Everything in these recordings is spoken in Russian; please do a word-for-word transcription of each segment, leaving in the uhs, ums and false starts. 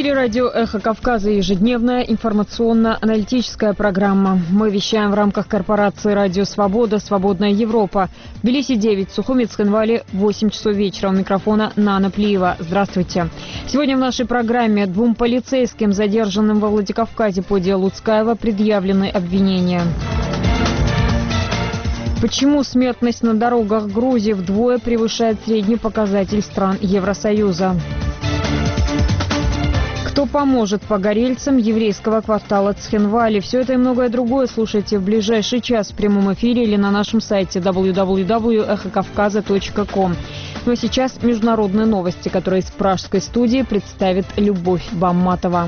эфире радио «Эхо Кавказа» ежедневная информационно-аналитическая программа. Мы вещаем в рамках корпорации «Радио Свобода», «Свободная Европа». В Тбилиси девять, Сухуми, Цхинвале восемь часов вечера. У микрофона Нана Плиева. Здравствуйте. Сегодня в нашей программе двум полицейским, задержанным во Владикавказе по делу Луцкаева, предъявлены обвинения. Почему смертность на дорогах Грузии вдвое превышает средний показатель стран Евросоюза? Кто поможет погорельцам еврейского квартала Цхинвали? Все это и многое другое слушайте в ближайший час в прямом эфире или на нашем сайте дабл ю дабл ю дабл ю точка эхо кавказа точка ком. Ну а сейчас международные новости, которые из пражской студии представит Любовь Бамматова.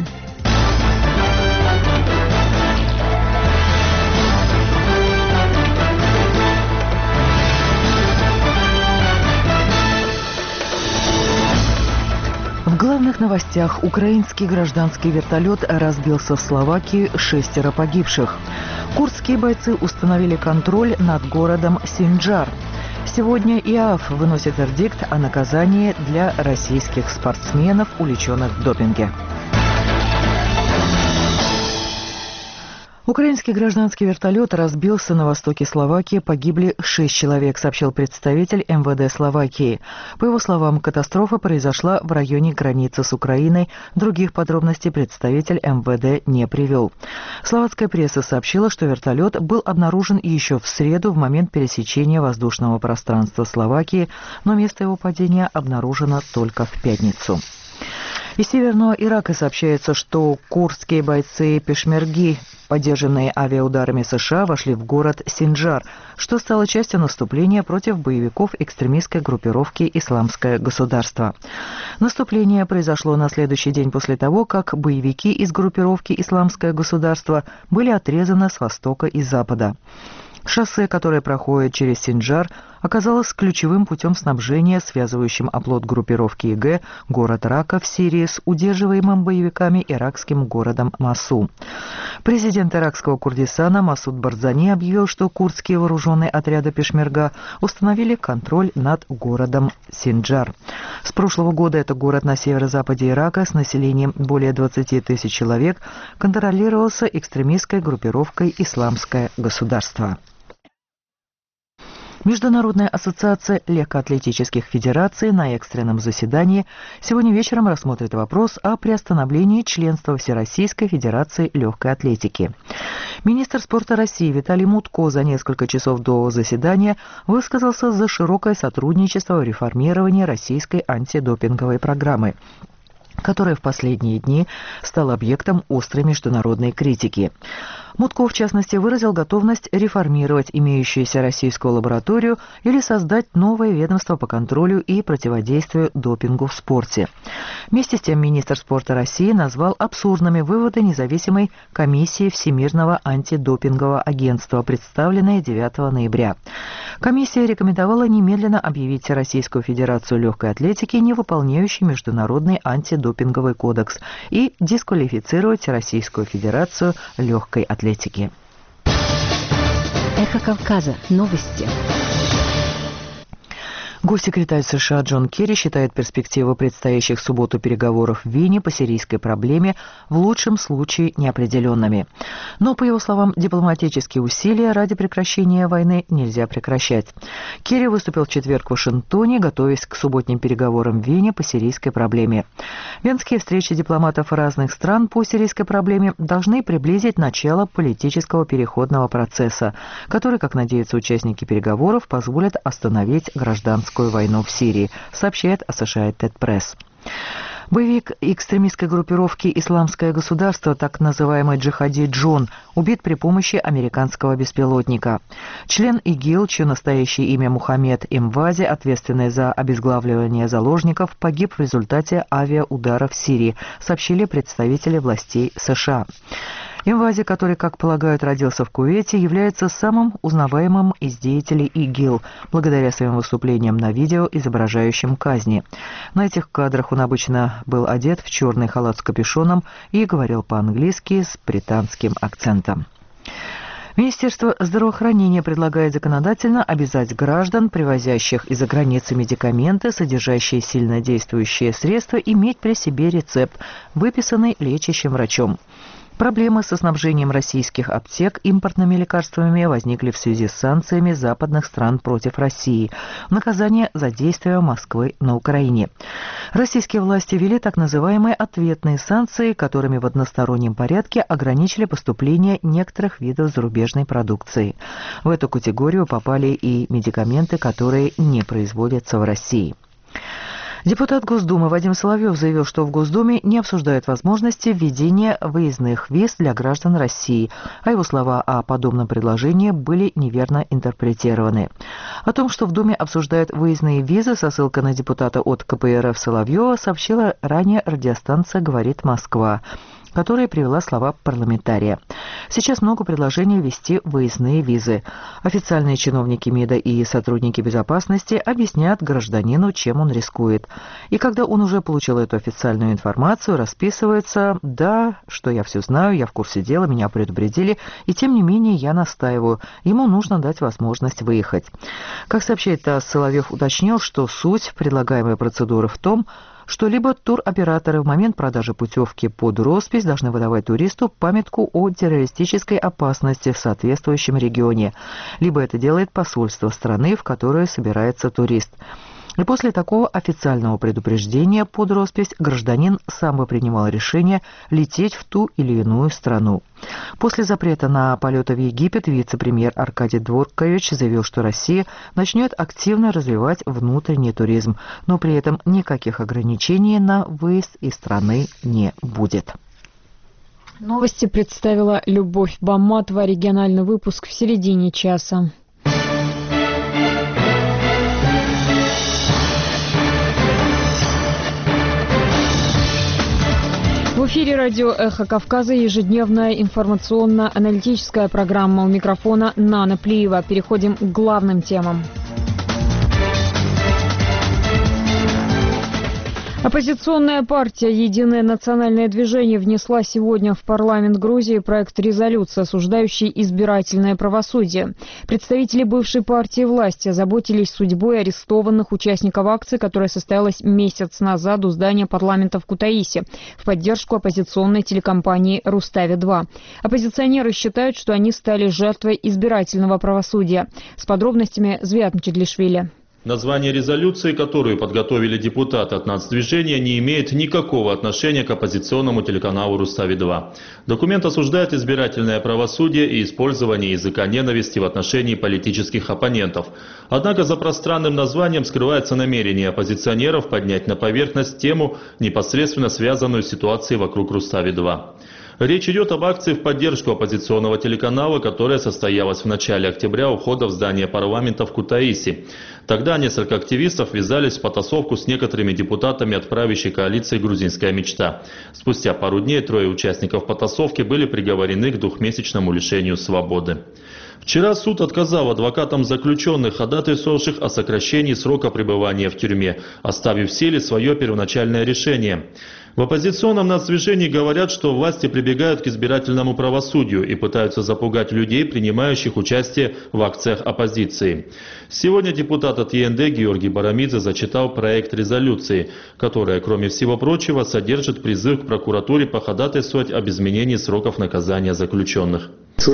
В главных новостях: украинский гражданский вертолет разбился в Словакии, шестеро погибших. Курдские бойцы установили контроль над городом Синджар. Сегодня ИААФ выносит вердикт о наказании для российских спортсменов, увлеченных в допинге. Украинский гражданский вертолет разбился на востоке Словакии. Погибли шесть человек, сообщил представитель эм вэ дэ Словакии. По его словам, катастрофа произошла в районе границы с Украиной. Других подробностей представитель эм вэ дэ не привел. Словацкая пресса сообщила, что вертолет был обнаружен еще в среду в момент пересечения воздушного пространства Словакии, но место его падения обнаружено только в пятницу. Из северного Ирака сообщается, что курдские бойцы пешмерги, поддержанные авиаударами США, вошли в город Синджар, что стало частью наступления против боевиков экстремистской группировки «Исламское государство». Наступление произошло на следующий день после того, как боевики из группировки «Исламское государство» были отрезаны с востока и запада. Шоссе, которое проходит через Синджар, оказалось ключевым путем снабжения, связывающим оплот группировки ИГ, город Рака в Сирии, с удерживаемым боевиками иракским городом Масу. Президент иракского Курдистана Масуд Барзани объявил, что курдские вооруженные отряды пешмерга установили контроль над городом Синджар. С прошлого года это город на северо-западе Ирака с населением более двадцати тысяч человек контролировался экстремистской группировкой «Исламское государство». Международная ассоциация легкоатлетических федераций на экстренном заседании сегодня вечером рассмотрит вопрос о приостановлении членства Всероссийской федерации легкой атлетики. Министр спорта России Виталий Мутко за несколько часов до заседания высказался за широкое сотрудничество в реформировании российской антидопинговой программы, которая в последние дни стала объектом острой международной критики. Мутко, в частности, выразил готовность реформировать имеющуюся российскую лабораторию или создать новое ведомство по контролю и противодействию допингу в спорте. Вместе с тем, министр спорта России назвал абсурдными выводы независимой комиссии Всемирного антидопингового агентства, представленные девятого ноября. Комиссия рекомендовала немедленно объявить Российскую Федерацию легкой атлетики невыполняющей международный антидопинговый кодекс и дисквалифицировать Российскую Федерацию легкой атлетики. Эхо Кавказа. Новости. Госсекретарь США Джон Керри считает перспективы предстоящих в субботу переговоров в Вене по сирийской проблеме в лучшем случае неопределенными. Но, по его словам, дипломатические усилия ради прекращения войны нельзя прекращать. Керри выступил в четверг в Вашингтоне, готовясь к субботним переговорам в Вене по сирийской проблеме. Венские встречи дипломатов разных стран по сирийской проблеме должны приблизить начало политического переходного процесса, который, как надеются участники переговоров, позволит остановить гражданскую войну в Сирии, сообщает Associated Press. Боевик экстремистской группировки «Исламское государство», так называемый Джихади Джон, убит при помощи американского беспилотника. Член ИГИЛ, чье настоящее имя Мухаммед Имвази, ответственный за обезглавливание заложников, погиб в результате авиаудара в Сирии, сообщили представители властей США. Имвази, который, как полагают, родился в Кувейте, является самым узнаваемым из деятелей ИГИЛ, благодаря своим выступлениям на видео, изображающим казни. На этих кадрах он обычно был одет в черный халат с капюшоном и говорил по-английски с британским акцентом. Министерство здравоохранения предлагает законодательно обязать граждан, привозящих из-за границы медикаменты, содержащие сильнодействующие средства, иметь при себе рецепт, выписанный лечащим врачом. Проблемы со снабжением российских аптек импортными лекарствами возникли в связи с санкциями западных стран против России. Наказание за действия Москвы на Украине. Российские власти ввели так называемые ответные санкции, которыми в одностороннем порядке ограничили поступление некоторых видов зарубежной продукции. В эту категорию попали и медикаменты, которые не производятся в России. Депутат Госдумы Вадим Соловьев заявил, что в Госдуме не обсуждают возможности введения выездных виз для граждан России, а его слова о подобном предложении были неверно интерпретированы. О том, что в Думе обсуждают выездные визы, со ссылкой на депутата от ка пэ эр эф Соловьева сообщила ранее радиостанция «Говорит Москва», которая привела слова парламентария. Сейчас много предложений ввести выездные визы. Официальные чиновники МИДа и сотрудники безопасности объяснят гражданину, чем он рискует. И когда он уже получил эту официальную информацию, расписывается: «Да, что я все знаю, я в курсе дела, меня предупредили, и тем не менее я настаиваю, ему нужно дать возможность выехать». Как сообщает ТАСС, Соловьев уточнил, что суть предлагаемой процедуры в том, что либо туроператоры в момент продажи путевки под роспись должны выдавать туристу памятку о террористической опасности в соответствующем регионе, либо это делает посольство страны, в которую собирается турист. И после такого официального предупреждения под роспись гражданин сам бы принимал решение лететь в ту или иную страну. После запрета на полеты в Египет вице-премьер Аркадий Дворкович заявил, что Россия начнет активно развивать внутренний туризм, но при этом никаких ограничений на выезд из страны не будет. Новости представила Любовь Баматова. Региональный выпуск в середине часа. В эфире радио «Эхо Кавказа» ежедневная информационно-аналитическая программа. У микрофона Нана Плиева. Переходим к главным темам. Оппозиционная партия «Единое национальное движение» внесла сегодня в парламент Грузии проект резолюции, осуждающий избирательное правосудие. Представители бывшей партии власти озаботились судьбой арестованных участников акции, которая состоялась месяц назад у здания парламента в Кутаиси в поддержку оппозиционной телекомпании «Рустави-два». Оппозиционеры считают, что они стали жертвой избирательного правосудия. С подробностями Звиат Мчедлишвили. Название резолюции, которую подготовили депутаты от нацдвижения, не имеет никакого отношения к оппозиционному телеканалу «Рустави-два». Документ осуждает избирательное правосудие и использование языка ненависти в отношении политических оппонентов. Однако за пространным названием скрывается намерение оппозиционеров поднять на поверхность тему, непосредственно связанную с ситуацией вокруг «Рустави-два». Речь идет об акции в поддержку оппозиционного телеканала, которая состоялась в начале октября у входа в здание парламента в Кутаиси. Тогда несколько активистов ввязались в потасовку с некоторыми депутатами от правящей коалиции «Грузинская мечта». Спустя пару дней трое участников потасовки были приговорены к двухмесячному лишению свободы. Вчера суд отказал адвокатам заключенных, ходатайствовавших о сокращении срока пребывания в тюрьме, оставив в силе свое первоначальное решение. В оппозиционном нацдвижении говорят, что власти прибегают к избирательному правосудию и пытаются запугать людей, принимающих участие в акциях оппозиции. Сегодня депутат от е эн дэ Георгий Барамидзе зачитал проект резолюции, которая, кроме всего прочего, содержит призыв к прокуратуре походатайствовать об изменении сроков наказания заключенных.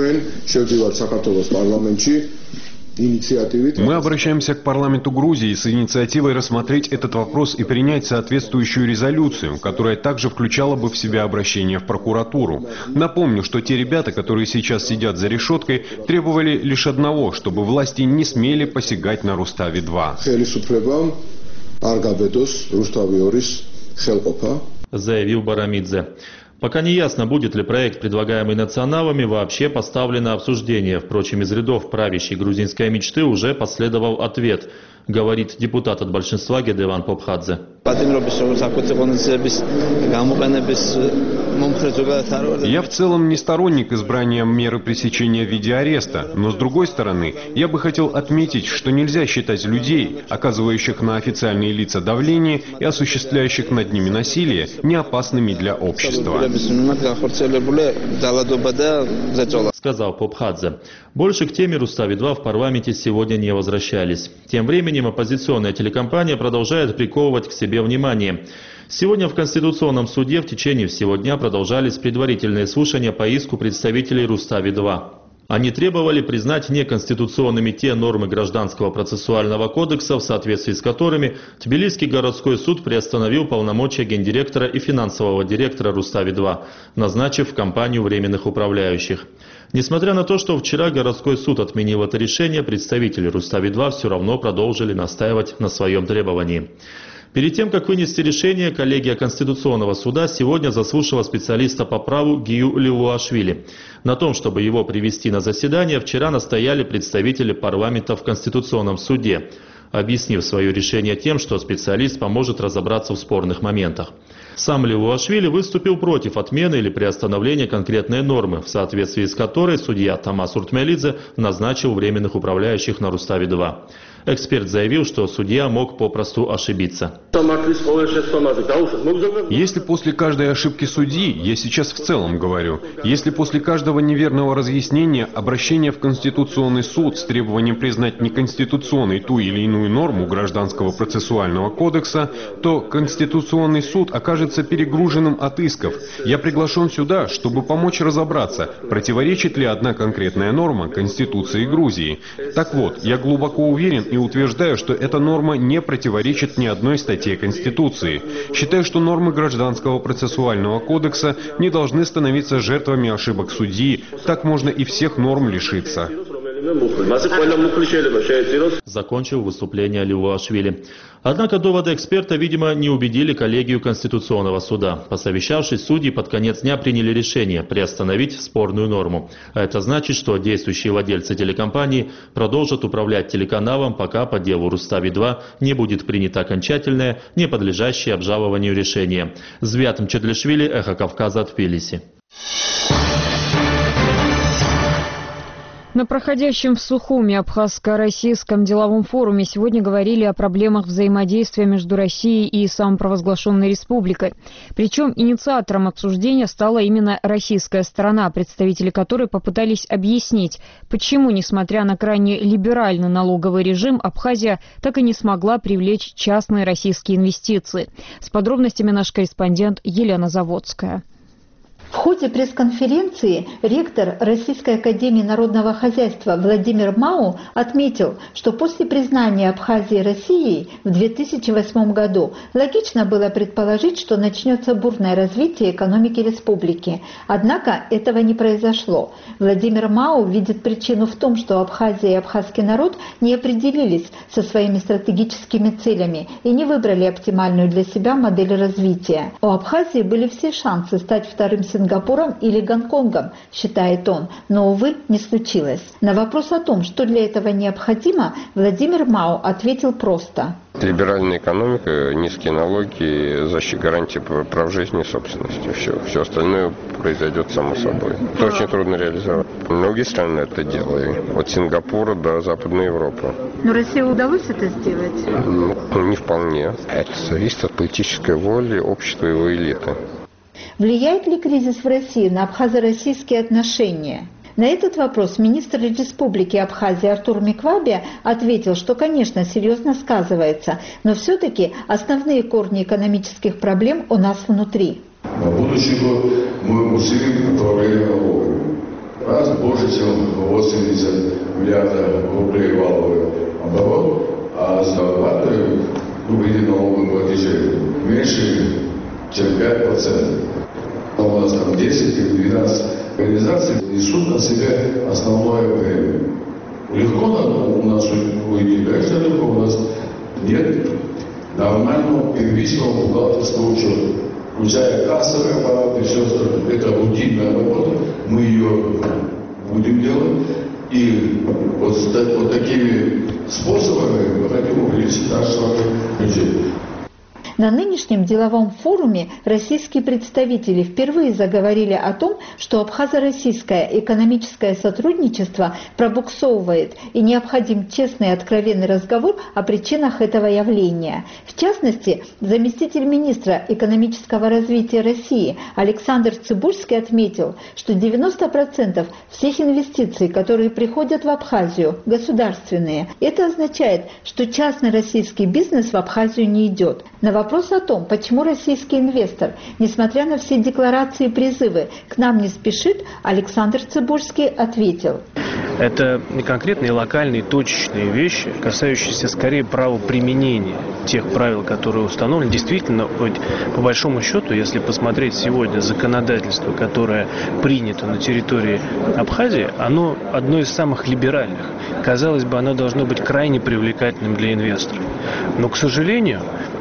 Мы обращаемся к парламенту Грузии с инициативой рассмотреть этот вопрос и принять соответствующую резолюцию, которая также включала бы в себя обращение в прокуратуру. Напомню, что те ребята, которые сейчас сидят за решеткой, требовали лишь одного, чтобы власти не смели посягать на Рустави-два. Заявил Барамидзе. Пока не ясно, будет ли проект, предлагаемый националами, вообще поставлен на обсуждение. Впрочем, из рядов правящей грузинской мечты уже последовал ответ, говорит депутат от большинства Гедеван Попхадзе. Я в целом не сторонник избрания меры пресечения в виде ареста, но с другой стороны, я бы хотел отметить, что нельзя считать людей, оказывающих на официальные лица давление и осуществляющих над ними насилие, неопасными для общества. сказал Попхадзе. Больше к теме Рустави-два в парламенте сегодня не возвращались. Тем временем оппозиционная телекомпания продолжает приковывать к себе внимание. Сегодня в Конституционном суде в течение всего дня продолжались предварительные слушания по иску представителей Рустави-два. Они требовали признать неконституционными те нормы Гражданского процессуального кодекса, в соответствии с которыми Тбилисский городской суд приостановил полномочия гендиректора и финансового директора Рустави-два, назначив в компанию временных управляющих. Несмотря на то, что вчера городской суд отменил это решение, представители Рустави-два все равно продолжили настаивать на своем требовании. Перед тем, как вынести решение, коллегия Конституционного суда сегодня заслушала специалиста по праву Гию Левуашвили. На том, чтобы его привести на заседание, вчера настояли представители парламента в Конституционном суде, объяснив свое решение тем, что специалист поможет разобраться в спорных моментах. Сам Левуашвили выступил против отмены или приостановления конкретной нормы, в соответствии с которой судья Тамас Уртмелидзе назначил временных управляющих на Рустави-два. Эксперт заявил, что судья мог попросту ошибиться. Если после каждой ошибки судьи, я сейчас в целом говорю, если после каждого неверного разъяснения обращения в Конституционный суд с требованием признать неконституционной ту или иную норму Гражданского процессуального кодекса, то Конституционный суд окажется перегруженным от исков. Я приглашен сюда, чтобы помочь разобраться, противоречит ли одна конкретная норма Конституции Грузии. Так вот, я глубоко уверен и утверждаю, что эта норма не противоречит ни одной статье Конституции. Считаю, что нормы Гражданского процессуального кодекса не должны становиться жертвами ошибок судьи. Так можно и всех норм лишиться. Закончил выступление Левуашвили. Однако доводы эксперта, видимо, не убедили коллегию Конституционного суда. Посовещавшись, судьи под конец дня приняли решение приостановить спорную норму. А это значит, что действующие владельцы телекомпании продолжат управлять телеканалом, пока по делу Рустави-два не будет принято окончательное, не подлежащее обжалованию решение. Звят Мчедлишвили, Эхо Кавказа, Тбилиси. На проходящем в Сухуми Абхазско-российском деловом форуме сегодня говорили о проблемах взаимодействия между Россией и самопровозглашенной республикой. Причем инициатором обсуждения стала именно российская сторона, представители которой попытались объяснить, почему, несмотря на крайне либеральный налоговый режим, Абхазия так и не смогла привлечь частные российские инвестиции. С подробностями наш корреспондент Елена Заводская. В ходе пресс-конференции ректор Российской академии народного хозяйства Владимир Мау отметил, что после признания Абхазии Россией в две тысячи восьмом году логично было предположить, что начнется бурное развитие экономики республики. Однако этого не произошло. Владимир Мау видит причину в том, что Абхазия и абхазский народ не определились со своими стратегическими целями и не выбрали оптимальную для себя модель развития. У Абхазии были все шансы стать вторым Сингапуром Сингапуром или Гонконгом, считает он, но, увы, не случилось. На вопрос о том, что для этого необходимо, Владимир Мау ответил просто. Либеральная экономика, низкие налоги, защита гарантии прав жизни и собственности. Все, все остальное произойдет само собой. Это очень трудно реализовать. Многие страны это делают. От Сингапура до Западной Европы. Но России удалось это сделать? Ну, не вполне. Это зависит от политической воли общества и его элиты. Влияет ли кризис в России на абхазо-российские отношения? На этот вопрос министр республики Абхазия Артур Микваби ответил, что, конечно, серьезно сказывается, но все-таки основные корни экономических проблем у нас внутри. На будущий год мы усилим направление налогов. Раз больше, чем восемьдесят миллиардов рублей валовый оборот, а зарплаты в виде налоговых платежей меньше, чем пять процентов. У нас там десять или двенадцать организаций несут на себе основное бремя. Легко у нас уйти, конечно, легко. У нас нет нормального первичного бухгалтерского учета. Включая кассовый аппарат и все остальное. Это рутинная работа. Мы ее будем делать. И вот, вот такими способами мы хотим увеличить наш с вами бюджет. На нынешнем деловом форуме российские представители впервые заговорили о том, что абхазо-российское экономическое сотрудничество пробуксовывает и необходим честный и откровенный разговор о причинах этого явления. В частности, заместитель министра экономического развития России Александр Цыбульский отметил, что девяносто процентов всех инвестиций, которые приходят в Абхазию, государственные. Это означает, что частный российский бизнес в Абхазию не идет. На вопрос о том, почему российский инвестор, несмотря на все декларации и призывы, к нам не спешит, Александр Цыбульский ответил. Это не конкретные локальные, точечные вещи, касающиеся скорее правоприменения тех правил, которые установлены. Действительно, по большому счету, если посмотреть сегодня законодательство, которое принято на территории Абхазии, оно одно из самых либеральных. Казалось бы, оно должно быть крайне привлекательным для инвесторов. Но, к сожалению,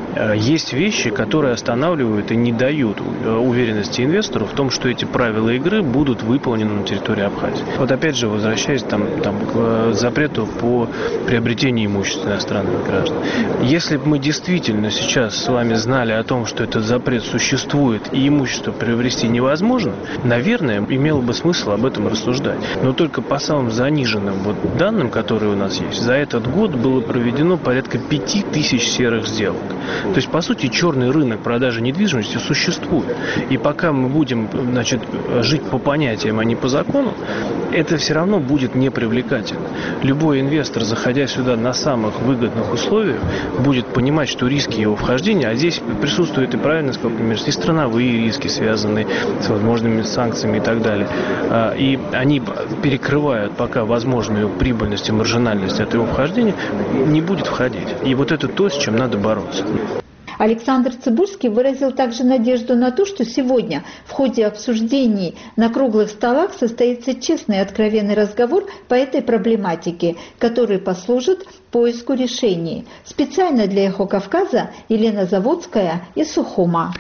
есть вещи, которые останавливают и не дают уверенности инвестору в том, что эти правила игры будут выполнены на территории Абхазии. Вот опять же, возвращаясь там, там, к запрету по приобретению имущества иностранных граждан. Если бы мы действительно сейчас с вами знали о том, что этот запрет существует и имущество приобрести невозможно, наверное, имело бы смысл об этом рассуждать. Но только по самым заниженным вот данным, которые у нас есть, за этот год было проведено порядка пяти тысяч серых сделок. То есть, по сути, черный рынок продажи недвижимости существует. И пока мы будем, значит, жить по понятиям, а не по закону, это все равно будет непривлекательно. Любой инвестор, заходя сюда на самых выгодных условиях, будет понимать, что риски его вхождения, а здесь присутствуют и, правильно сказал, например, и страновые риски, связанные с возможными санкциями и так далее. И они перекрывают пока возможную прибыльность и маржинальность от его вхождения, не будет входить. И вот это то, с чем надо бороться. Александр Цыбульский выразил также надежду на то, что сегодня в ходе обсуждений на круглых столах состоится честный и откровенный разговор по этой проблематике, который послужит поиску решений. Специально для «Эхо Кавказа» Елена Заводская из Сухума.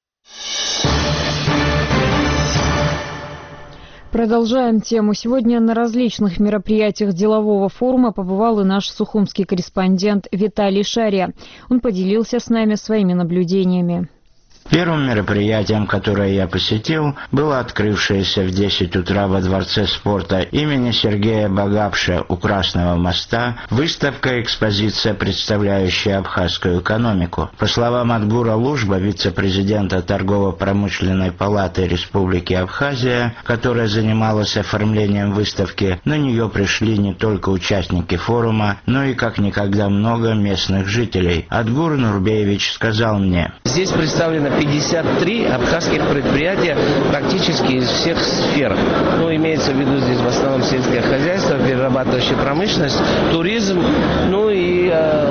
Продолжаем тему. Сегодня на различных мероприятиях делового форума побывал и наш сухумский корреспондент Виталий Шария. Он поделился с нами своими наблюдениями. Первым мероприятием, которое я посетил, было открывшееся в десять утра во Дворце спорта имени Сергея Багапша у Красного моста выставка-экспозиция, представляющая абхазскую экономику. По словам Адгура Лужба, вице-президента Торгово-промышленной палаты Республики Абхазия, которая занималась оформлением выставки, на нее пришли не только участники форума, но и как никогда много местных жителей. Адгур Нурбеевич сказал мне: «Здесь представлено пятьдесят три абхазских предприятия практически из всех сфер. Ну, имеется в виду здесь в основном сельское хозяйство, перерабатывающая промышленность, туризм, ну и,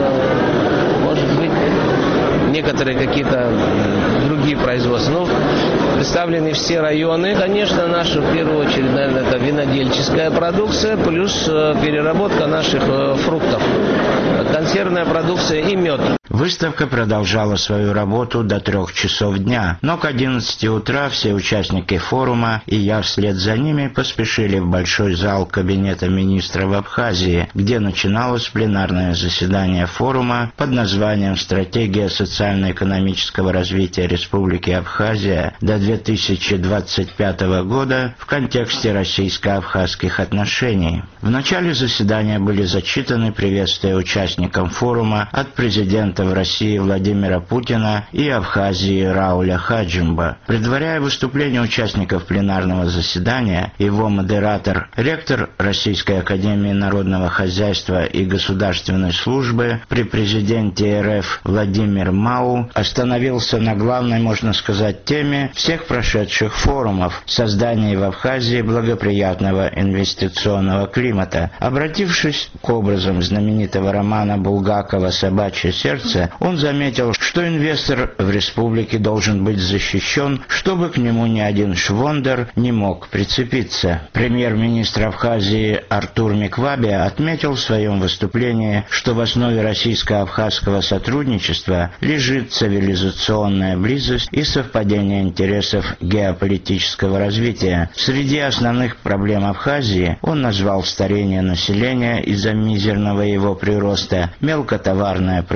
э, может быть, некоторые какие-то другие производства. Ну, представлены все районы. Конечно, наша, в первую очередь, наверное, это винодельческая продукция, плюс э, переработка наших э, фруктов, консервная продукция и мед. Выставка продолжала свою работу до трех часов дня, но к одиннадцати утра все участники форума и я вслед за ними поспешили в большой зал кабинета министра в Абхазии, где начиналось пленарное заседание форума под названием «Стратегия социально-экономического развития Республики Абхазия до две тысячи двадцать пятого года в контексте российско-абхазских отношений». В начале заседания были зачитаны приветствия участникам форума от президента в России Владимира Путина и Абхазии Рауля Хаджимба. Предваряя выступление участников пленарного заседания, его модератор, ректор Российской академии народного хозяйства и государственной службы при президенте РФ Владимир Мау остановился на главной, можно сказать, теме всех прошедших форумов – создании в Абхазии благоприятного инвестиционного климата. Обратившись к образам знаменитого романа Булгакова «Собачье сердце», он заметил, что инвестор в республике должен быть защищен, чтобы к нему ни один швондер не мог прицепиться. Премьер-министр Абхазии Артур Миквабе отметил в своем выступлении, что в основе российско-абхазского сотрудничества лежит цивилизационная близость и совпадение интересов геополитического развития. Среди основных проблем Абхазии он назвал старение населения из-за мизерного его прироста, мелкотоварное производство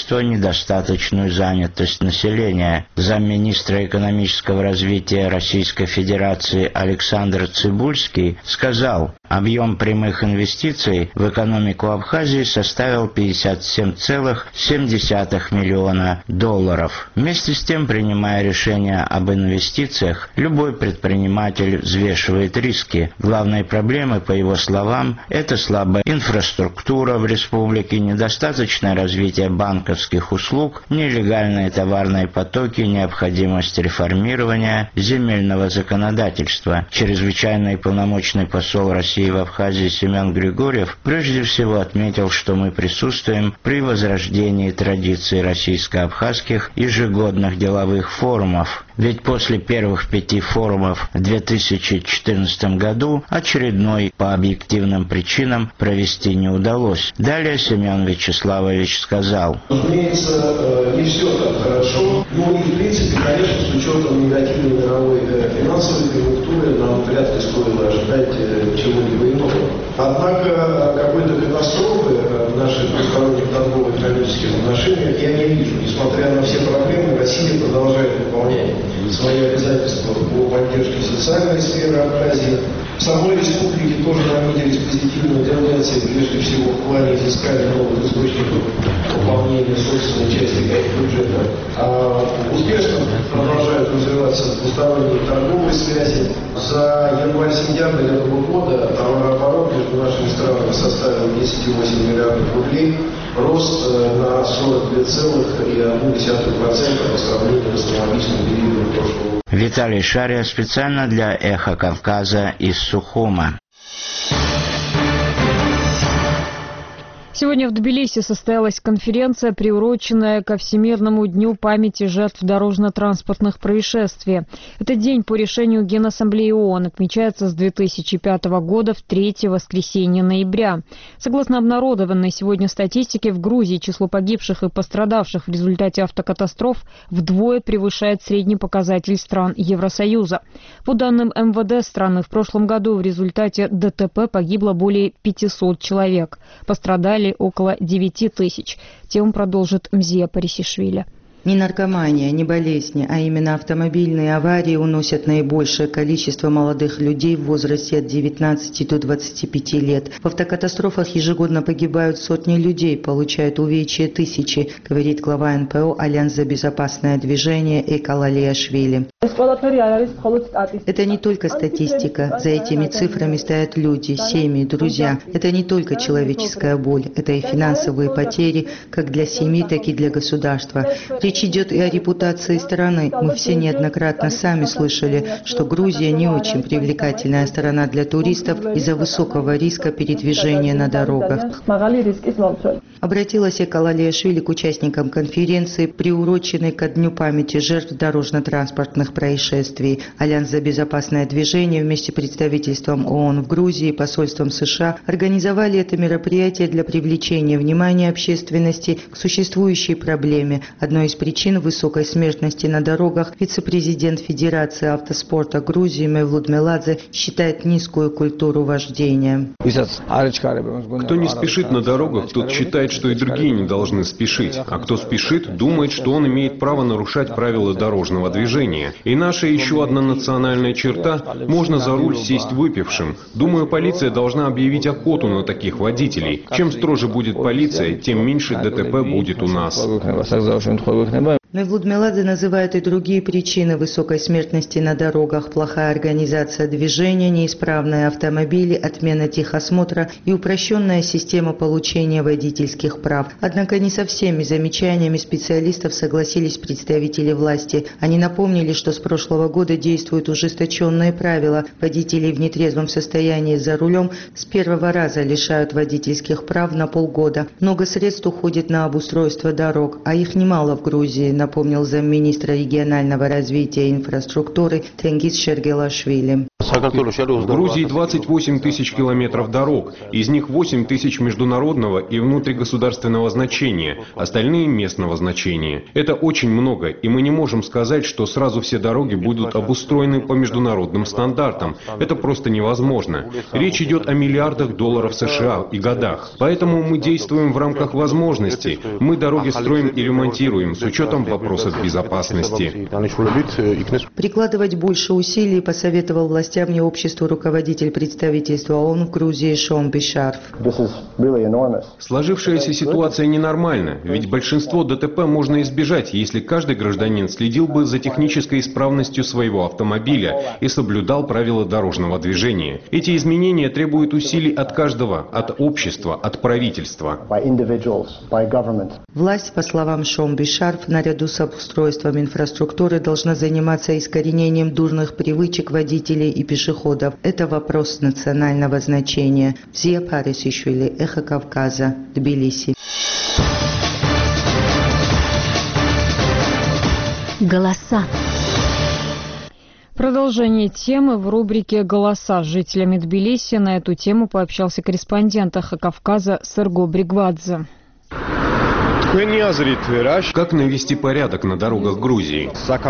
производства недостаточную занятость населения. Замминистра экономического развития Российской Федерации Александр Цыбульский сказал, объем прямых инвестиций в экономику Абхазии составил пятьдесят семь целых семь десятых миллиона долларов. Вместе с тем, принимая решение об инвестициях, любой предприниматель взвешивает риски. Главной проблемой, по его словам, это слабая инфраструктура в республике, недостаточное развитие банковских услуг, нелегальные товарные потоки, необходимость реформирования земельного законодательства. Чрезвычайный полномочный посол России в Абхазии Семен Григорьев прежде всего отметил, что мы присутствуем при возрождении традиций российско-абхазских ежегодных деловых форумов. Ведь после первых пяти форумов в две тысячи четырнадцатом году очередной по объективным причинам провести не удалось. Далее Семен Вячеславович сказал. Разумеется, не все так хорошо, но и в принципе, конечно, с учетом негативной мировой финансовой конъюнктуры нам вряд ли стоило ожидать чего-либо иного. Однако какой-то катастрофы в наших двусторонних торгово-экономических отношениях я не вижу. Несмотря на все проблемы, Россия продолжает выполнять свои обязательства по поддержке социальной сферы Абхазии. В самой республике тоже наметились позитивные тенденции, прежде всего в плане изыскания новых источников выполнения собственной части бюджета. А успешно продолжают развиваться двусторонние торговые связи. За январь-сентябрь этого года товарооборот между нашими странами составил десять целых восемь десятых миллиардов рублей, рост на сорок две целых одна десятая процента по сравнению с аналогичным периодом прошлого года. Виталий Шария специально для «Эхо Кавказа» из Сухума. Сегодня в Тбилиси состоялась конференция, приуроченная ко Всемирному дню памяти жертв дорожно-транспортных происшествий. Этот день по решению Генассамблеи ООН отмечается с две тысячи пятого года в третье воскресенье ноября. Согласно обнародованной сегодня статистике, в Грузии число погибших и пострадавших в результате автокатастроф вдвое превышает средний показатель стран Евросоюза. По данным эм вэ дэ страны, в прошлом году в результате дэ тэ пэ погибло более пятисот человек. Пострадали около девяти тысяч. Тему продолжит Мзия Парисишвили. Не наркомания, не болезни, а именно автомобильные аварии уносят наибольшее количество молодых людей в возрасте от девятнадцати до двадцати пяти лет. В автокатастрофах ежегодно погибают сотни людей, получают увечья тысячи, говорит глава эн пэ о «Альянс за безопасное движение» Экал Алиашвили. Это не только статистика. За этими цифрами стоят люди, семьи, друзья. Это не только человеческая боль, это и финансовые потери, как для семьи, так и для государства. Речь идет и о репутации страны. Мы все неоднократно сами слышали, что Грузия не очень привлекательная страна для туристов из-за высокого риска передвижения на дорогах. Обратилась Экал Алиашвили к участникам конференции, приуроченной ко Дню памяти жертв дорожно-транспортных происшествий. Альянс за безопасное движение вместе с представительством ООН в Грузии и посольством США организовали это мероприятие для привлечения внимания общественности к существующей проблеме. Одной из причин высокой смертности на дорогах вице-президент Федерации автоспорта Грузии Мевлуд Меладзе считает низкую культуру вождения. Кто не спешит на дорогах, тот считает, что и другие не должны спешить. А кто спешит, думает, что он имеет право нарушать правила дорожного движения. И наша еще одна национальная черта – можно за руль сесть выпившим. Думаю, полиция должна объявить охоту на таких водителей. Чем строже будет полиция, тем меньше дэ тэ пэ будет у нас. Мевлуд Меладзе называет и другие причины высокой смертности на дорогах: плохая организация движения, неисправные автомобили, отмена техосмотра и упрощенная система получения водительских прав. Однако не со всеми замечаниями специалистов согласились представители власти. Они напомнили, что с прошлого года действуют ужесточенные правила. Водителей в нетрезвом состоянии за рулем с первого раза лишают водительских прав на полгода. Много средств уходит на обустройство дорог, а их немало в Грузии. напомнил замминистра регионального развития и инфраструктуры Тенгиз Шергелашвили. В Грузии двадцать восемь тысяч километров дорог, из них восемь тысяч международного и внутригосударственного значения, остальные местного значения. Это очень много, и мы не можем сказать, что сразу все дороги будут обустроены по международным стандартам. Это просто невозможно. Речь идет о миллиардах долларов США и годах. Поэтому мы действуем в рамках возможностей. Мы дороги строим и ремонтируем с учетом вопросов безопасности. Прикладывать больше усилий посоветовал властям и обществу руководитель представительства ООН в Грузии Шон Бишарф. Сложившаяся ситуация ненормальна, ведь большинство ДТП можно избежать, если каждый гражданин следил бы за технической исправностью своего автомобиля и соблюдал правила дорожного движения. Эти изменения требуют усилий от каждого, от общества, от правительства. Власть, по словам Шон Бишарф, наряду с обустройством инфраструктуры должна заниматься искоренением дурных привычек водителей и пешеходов. Это вопрос национального значения. Зия Парисишвили, Эхо Кавказа, Тбилиси. Голоса. Продолжение темы в рубрике «Голоса» с жителями Тбилиси. На эту тему пообщался корреспондент Эхо Кавказа Серго Бригвадзе. Как навести порядок на дорогах Грузии?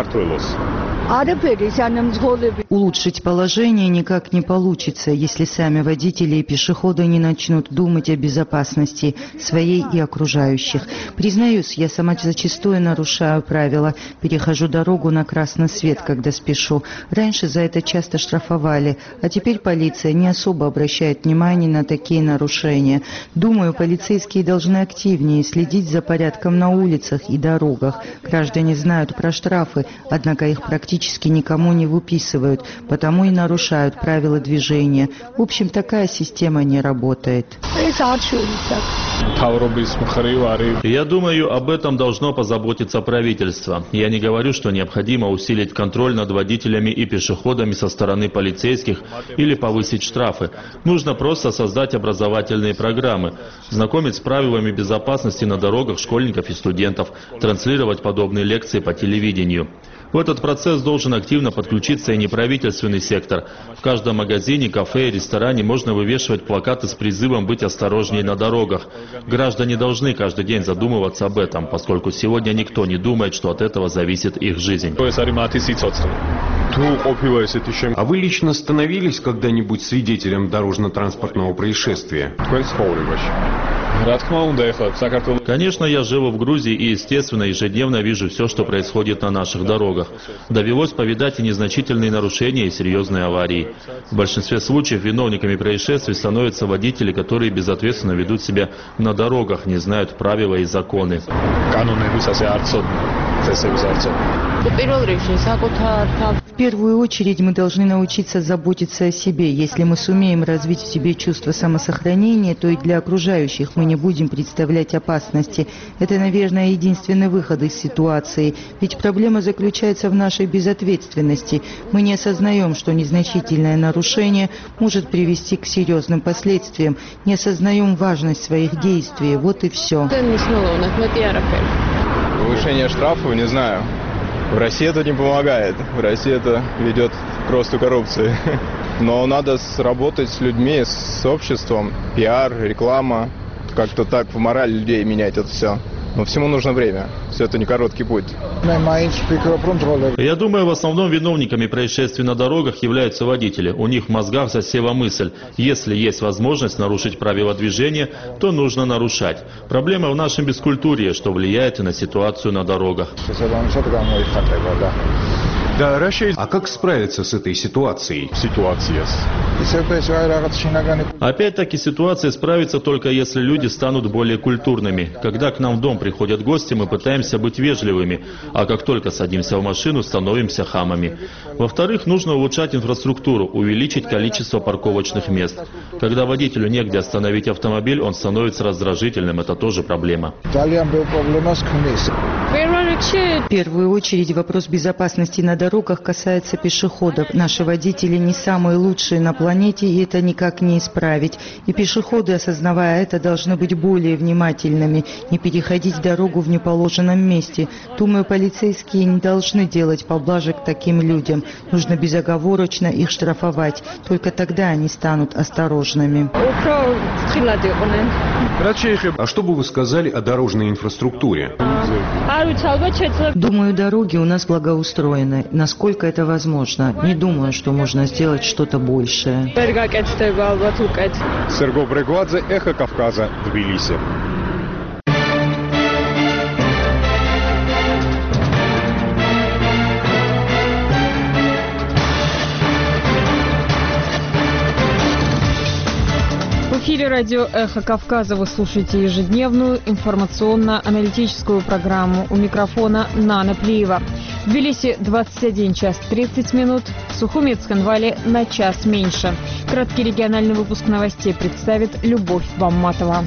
Улучшить положение никак не получится, если сами водители и пешеходы не начнут думать о безопасности своей и окружающих. Признаюсь, я сама зачастую нарушаю правила, перехожу дорогу на красный свет, когда спешу. Раньше за это часто штрафовали, а теперь полиция не особо обращает внимание на такие нарушения. Думаю, полицейские должны активнее следить за порядком на улицах и дорогах. Граждане знают про штрафы, однако их практически практически никому не выписывают, потому и нарушают правила движения. В общем, такая система не работает. Я думаю, об этом должно позаботиться правительство. Я не говорю, что необходимо усилить контроль над водителями и пешеходами со стороны полицейских или повысить штрафы. Нужно просто создать образовательные программы, знакомить с правилами безопасности на дорогах школьников и студентов, транслировать подобные лекции по телевидению. В этот процесс должен активно подключиться и неправительственный сектор. В каждом магазине, кафе и ресторане можно вывешивать плакаты с призывом быть осторожнее на дорогах. Граждане должны каждый день задумываться об этом, поскольку сегодня никто не думает, что от этого зависит их жизнь. А вы лично становились когда-нибудь свидетелем дорожно-транспортного происшествия? Конечно, я живу в Грузии и, естественно, ежедневно вижу все, что происходит на наших дорогах. Довелось повидать и незначительные нарушения, и серьезные аварии. В большинстве случаев виновниками происшествий становятся водители, которые безответственно ведут себя на дорогах, не знают правила и законы. В первую очередь мы должны научиться заботиться о себе. Если мы сумеем развить в себе чувство самосохранения, то и для окружающих мы не будем представлять опасности. Это, наверное, единственный выход из ситуации. Ведь проблема заключается в нашей безответственности. Мы не осознаем, что незначительное нарушение может привести к серьезным последствиям. Не осознаем важность своих действий. Вот и все. Повышение штрафов, не знаю. В России это не помогает. В России это ведет к росту коррупции. Но надо сработать с людьми, с обществом. Пиар, реклама. Как-то так в мораль людей менять это все. Но всему нужно время. Все это не короткий путь. Я думаю, в основном виновниками происшествий на дорогах являются водители. У них в мозгах засела мысль: если есть возможность нарушить правила движения, то нужно нарушать. Проблема в нашем бескультуре, что влияет и на ситуацию на дорогах. А как справиться с этой ситуацией? Опять-таки ситуация справится только если люди станут более культурными. Когда к нам в дом приходят гости, мы пытаемся быть вежливыми, а как только садимся в машину, становимся хамами. Во-вторых, нужно улучшать инфраструктуру, увеличить количество парковочных мест. Когда водителю негде остановить автомобиль, он становится раздражительным, это тоже проблема. В первую очередь вопрос безопасности на дорогах касается пешеходов. Наши водители не самые лучшие на планете, и это никак не исправить. И пешеходы, осознавая это, должны быть более внимательными, не переходить дорогу в неположенном месте. Думаю, полицейские не должны делать поблажек таким людям. Нужно безоговорочно их штрафовать. Только тогда они станут осторожными. А что бы вы сказали о дорожной инфраструктуре? Думаю, дороги у нас благоустроены, насколько это возможно. Не думаю, что можно сделать что-то большее. Серго Брегвадзе, Эхо Кавказа, Тбилиси. В эфире радио «Эхо Кавказа» вы слушаете ежедневную информационно-аналитическую программу. У микрофона Нана Плиева. В Тбилиси двадцать один час тридцать минут, в Сухуми и Цхинвале на час меньше. Краткий региональный выпуск новостей представит Любовь Бамматова.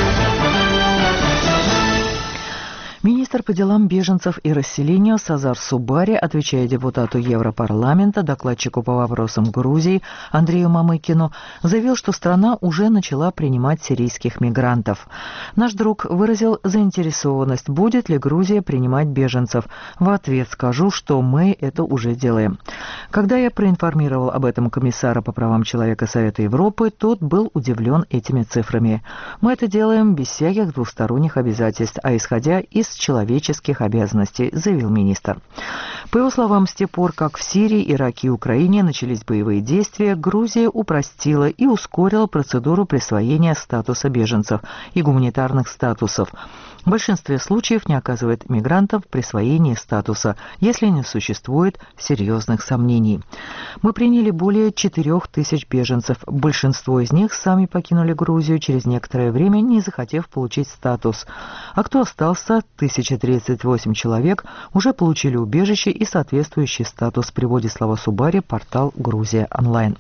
Министр по делам беженцев и расселению Сазар Субари, отвечая депутату Европарламента, докладчику по вопросам Грузии Андрею Мамыкину, заявил, что страна уже начала принимать сирийских мигрантов. Наш друг выразил заинтересованность, будет ли Грузия принимать беженцев. В ответ скажу, что мы это уже делаем. Когда я проинформировал об этом комиссара по правам человека Совета Европы, тот был удивлен этими цифрами. Мы это делаем без всяких двусторонних обязательств, а исходя из человеческих обязанностей, заявил министр. По его словам, с тех пор, как в Сирии, Ираке и Украине начались боевые действия, Грузия упростила и ускорила процедуру присвоения статуса беженцев и гуманитарных статусов. В большинстве случаев не оказывает мигрантам присвоение статуса, если не существует серьезных сомнений. Мы приняли более четырех тысяч беженцев. Большинство из них сами покинули Грузию через некоторое время, не захотев получить статус. А кто остался, тысяча тридцать восемь человек, уже получили убежище и соответствующий статус, приводит слова Субари портал «Грузия онлайн».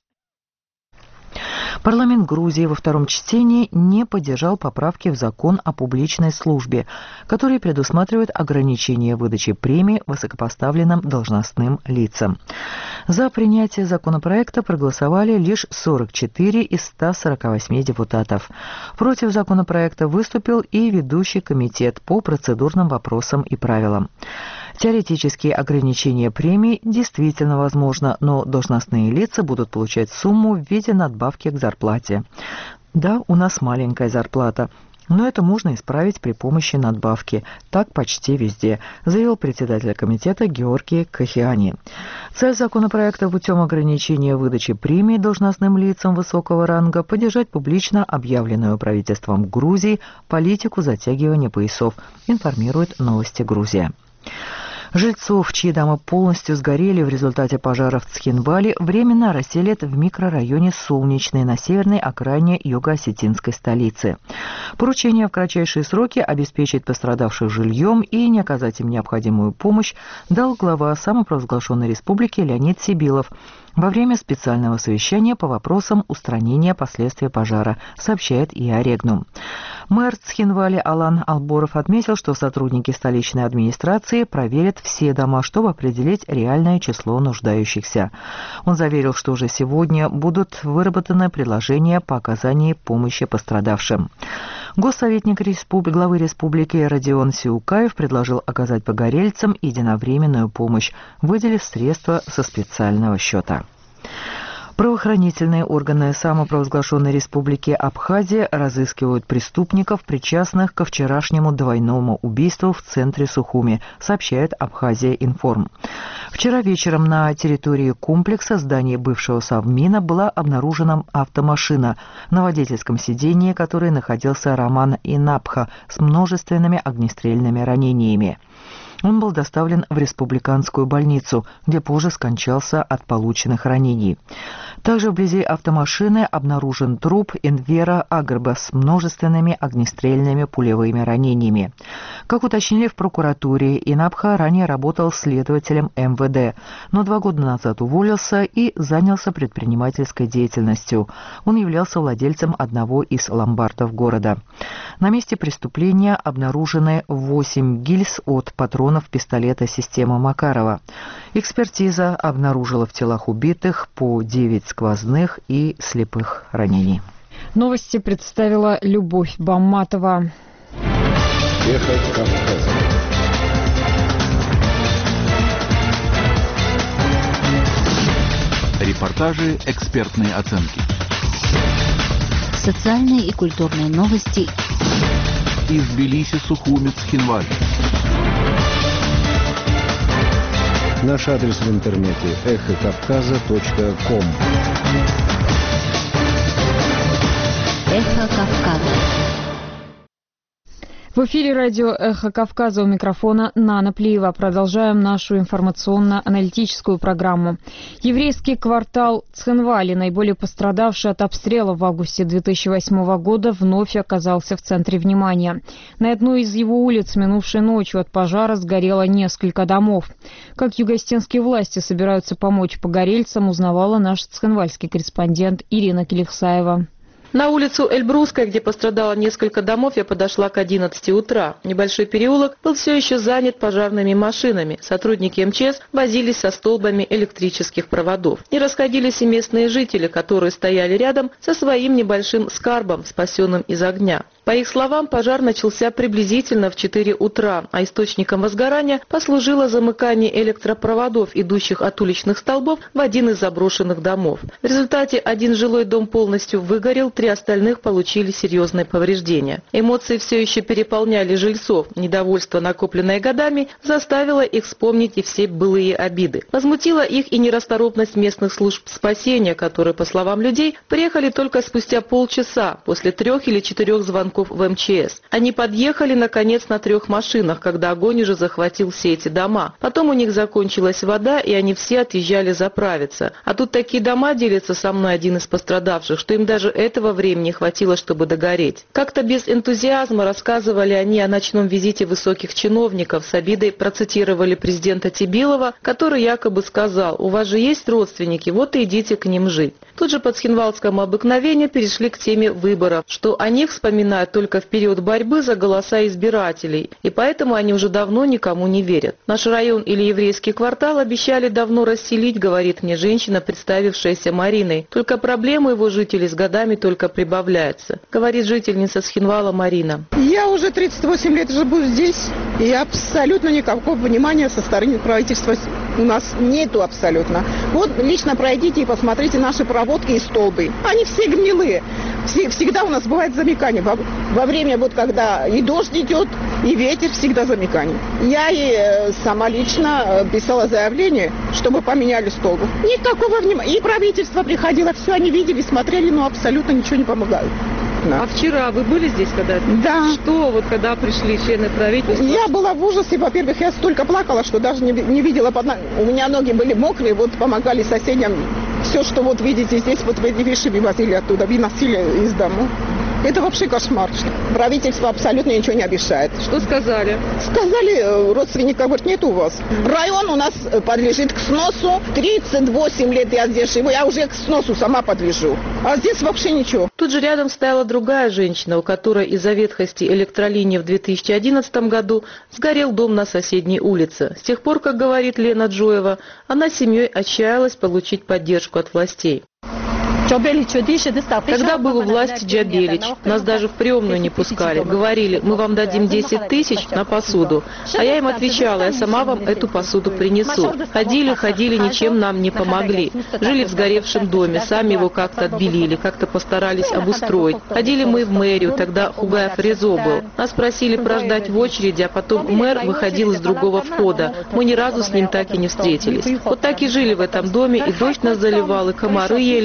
Парламент Грузии во втором чтении не поддержал поправки в закон о публичной службе, которые предусматривают ограничение выдачи премий высокопоставленным должностным лицам. За принятие законопроекта проголосовали лишь сорок четыре из ста сорока восьми депутатов. Против законопроекта выступил и ведущий комитет по процедурным вопросам и правилам. Теоретические ограничения премий действительно возможно, но должностные лица будут получать сумму в виде надбавки к зарплате. Да, у нас маленькая зарплата, но это можно исправить при помощи надбавки. Так почти везде, заявил председатель комитета Георгий Кахиани. Цель законопроекта путем ограничения выдачи премий должностным лицам высокого ранга поддержать публично объявленную правительством Грузии политику затягивания поясов, информирует «Новости Грузия». Жильцов, чьи дома полностью сгорели в результате пожара в Цхинвале, временно расселят в микрорайоне Солнечный на северной окраине юго-осетинской столицы. Поручение в кратчайшие сроки обеспечить пострадавших жильем и не оказать им необходимую помощь дал глава самопровозглашенной республики Леонид Сибилов во время специального совещания по вопросам устранения последствий пожара, сообщает ИА Регнум. Мэр Цхинвали Алан Алборов отметил, что сотрудники столичной администрации проверят все дома, чтобы определить реальное число нуждающихся. Он заверил, что уже сегодня будут выработаны предложения по оказанию помощи пострадавшим. Госсоветник респуб... главы республики Родион Сиукаев предложил оказать погорельцам единовременную помощь, выделив средства со специального счета. Правоохранительные органы самопровозглашенной республики Абхазия разыскивают преступников, причастных ко вчерашнему двойному убийству в центре Сухуми, сообщает Абхазия Информ. Вчера вечером на территории комплекса здания бывшего Совмина была обнаружена автомашина, на водительском сидении которой находился Роман Инапха с множественными огнестрельными ранениями. Он был доставлен в республиканскую больницу, где позже скончался от полученных ранений. Также вблизи автомашины обнаружен труп Энвера Агрба с множественными огнестрельными пулевыми ранениями. Как уточнили в прокуратуре, Инабха ранее работал следователем эм вэ дэ, но два года назад уволился и занялся предпринимательской деятельностью. Он являлся владельцем одного из ломбардов города. На месте преступления обнаружены восемь гильз от патронов пистолета системы Макарова. Экспертиза обнаружила в телах убитых по девять сквозных и слепых ранений. Новости представила Любовь Бамматова. Эхо Кавказа. Репортажи, экспертные оценки. Социальные и культурные новости. Из Тбилиси, Сухуми, Цхинвали. Наш адрес в интернете эхо кавказа точка ком. Эхо Кавказа. В эфире радио «Эхо Кавказа», у микрофона Нана Плиева. Продолжаем нашу информационно-аналитическую программу. Еврейский квартал Цхинвали, наиболее пострадавший от обстрела в августе две тысячи восьмого года, вновь оказался в центре внимания. На одной из его улиц минувшей ночью от пожара сгорело несколько домов. Как югостинские власти собираются помочь погорельцам, узнавала наш цхинвальский корреспондент Ирина Келихсаева. На улицу Эльбрусская, где пострадало несколько домов, я подошла к одиннадцати утра. Небольшой переулок был все еще занят пожарными машинами. Сотрудники эм че эс возились со столбами электрических проводов. Не расходились и местные жители, которые стояли рядом со своим небольшим скарбом, спасенным из огня. По их словам, пожар начался приблизительно в четыре утра, а источником возгорания послужило замыкание электропроводов, идущих от уличных столбов в один из заброшенных домов. В результате один жилой дом полностью выгорел, три остальных получили серьезные повреждения. Эмоции все еще переполняли жильцов. Недовольство, накопленное годами, заставило их вспомнить и все былые обиды. Возмутила их и нерасторопность местных служб спасения, которые, по словам людей, приехали только спустя полчаса после трех или четырех звонков в эм че эс. Они подъехали, наконец, на трех машинах, когда огонь уже захватил все эти дома. Потом у них закончилась вода, и они все отъезжали заправиться. А тут такие дома, делится со мной один из пострадавших, что им даже этого времени хватило, чтобы догореть. Как-то без энтузиазма рассказывали они о ночном визите высоких чиновников, с обидой процитировали президента Тибилова, который якобы сказал: «У вас же есть родственники, вот и идите к ним жить». Тут же по цхинвальскому обыкновению перешли к теме выборов, что о них вспоминают только в период борьбы за голоса избирателей, и поэтому они уже давно никому не верят. Наш район или еврейский квартал обещали давно расселить, говорит мне женщина, представившаяся Мариной. Только проблемы его жителей с годами только прибавляются, говорит жительница Цхинвала Марина. Я уже тридцать восемь лет живу здесь, и абсолютно никакого внимания со стороны правительства у нас нету абсолютно. Вот лично пройдите и посмотрите наши проводки и столбы. Они все гнилые. Всегда у нас бывает замыкание. Во, во время, вот когда и дождь идет, и ветер, всегда замыкание. Я и сама лично писала заявление, чтобы поменяли столбы. Никакого внимания. И правительство приходило, все они видели, смотрели, но абсолютно ничего не помогает. Да. А вчера вы были здесь когда-то? Да. Что, вот когда пришли члены правительства? Я была в ужасе. Во-первых, я столько плакала, что даже не, не видела. Под... У меня ноги были мокрые, вот помогали соседям. Все, что вот видите здесь, вот эти вещи вывозили оттуда, выносили из дома. Это вообще кошмар. Правительство абсолютно ничего не обещает. Что сказали? Сказали, родственников, говорит, нет у вас. Район у нас подлежит к сносу. тридцать восемь лет я здесь живу, я уже к сносу сама подлежу. А здесь вообще ничего. Тут же рядом стояла другая женщина, у которой из-за ветхости электролинии в две тысячи одиннадцатом году сгорел дом на соседней улице. С тех пор, как говорит Лена Джоева, она семьей отчаялась получить поддержку от властей. Когда был у власти Джабелич, нас даже в приемную не пускали. Говорили, мы вам дадим десять тысяч на посуду. А я им отвечала, я сама вам эту посуду принесу. Ходили, ходили, ничем нам не помогли. Жили в сгоревшем доме, сами его как-то отбелили, как-то постарались обустроить. Ходили мы в мэрию, тогда Хугаев Резо был. Нас просили прождать в очереди, а потом мэр выходил из другого входа. Мы ни разу с ним так и не встретились. Вот так и жили в этом доме, и дождь нас заливал, и комары ели.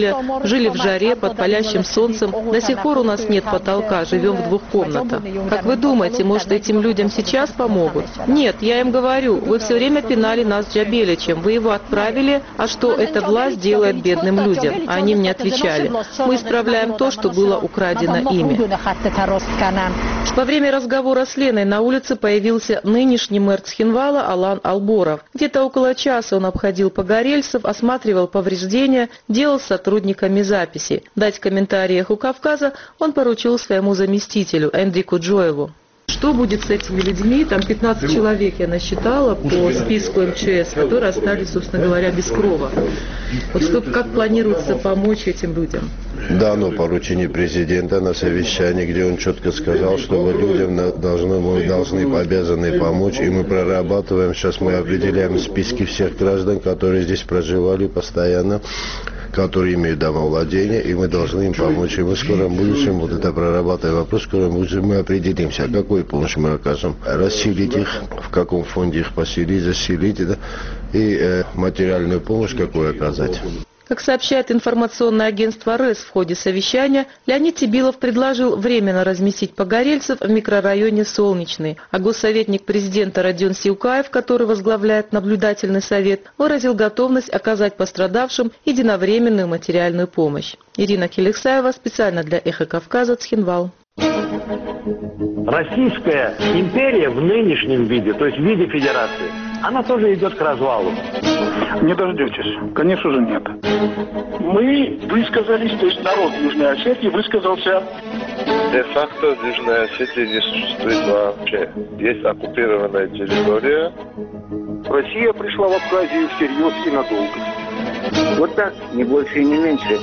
Жили в жаре, под палящим солнцем. До сих пор у нас нет потолка, живем в двух комнатах. Как вы думаете, может, этим людям сейчас помогут? Нет, я им говорю, вы все время пинали нас Джабеличем, вы его отправили, а что эта власть делает бедным людям? А они мне отвечали, мы исправляем то, что было украдено ими. Во время разговора с Леной на улице появился нынешний мэр Цхинвала Алан Алборов. Где-то около часа он обходил погорельцев, осматривал повреждения, делал с сотрудниками записи. Дать комментарии у Кавказа он поручил своему заместителю Эндрику Джоеву. Что будет с этими людьми? Там пятнадцать человек я насчитала по списку эм че эс, которые остались, собственно говоря, без крова. Вот что, как планируется помочь этим людям? Дано поручение президента на совещании, где он четко сказал, что мы людям должны, мы должны обязаны помочь, и мы прорабатываем, сейчас мы определяем списки всех граждан, которые здесь проживали постоянно, которые имеют домовладение, и мы должны им помочь. И мы в скором будущем, вот это прорабатываем вопрос, в скором будущем мы определимся, какую помощь мы окажем. Расселить их, в каком фонде их поселить, заселить, да, и э, материальную помощь какую оказать. Как сообщает информационное агентство РЭС, в ходе совещания Леонид Тибилов предложил временно разместить погорельцев в микрорайоне Солнечный, а госсоветник президента Родион Сиукаев, который возглавляет наблюдательный совет, выразил готовность оказать пострадавшим единовременную материальную помощь. Ирина Келексаева специально для «Эхо Кавказа», Цхинвал. Российская империя в нынешнем виде, то есть в виде федерации, она тоже идет к развалу. Не дождетесь. Конечно же нет. Мы высказались, то есть народ Южной Осетии высказался. Де-факто в Южной Осетии не существует вообще. Есть оккупированная территория. Россия пришла в Абхазию всерьез и надолго. Вот так, не больше и не меньше.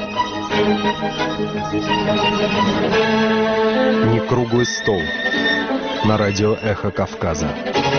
Не круглый стол. На радио «Эхо Кавказа».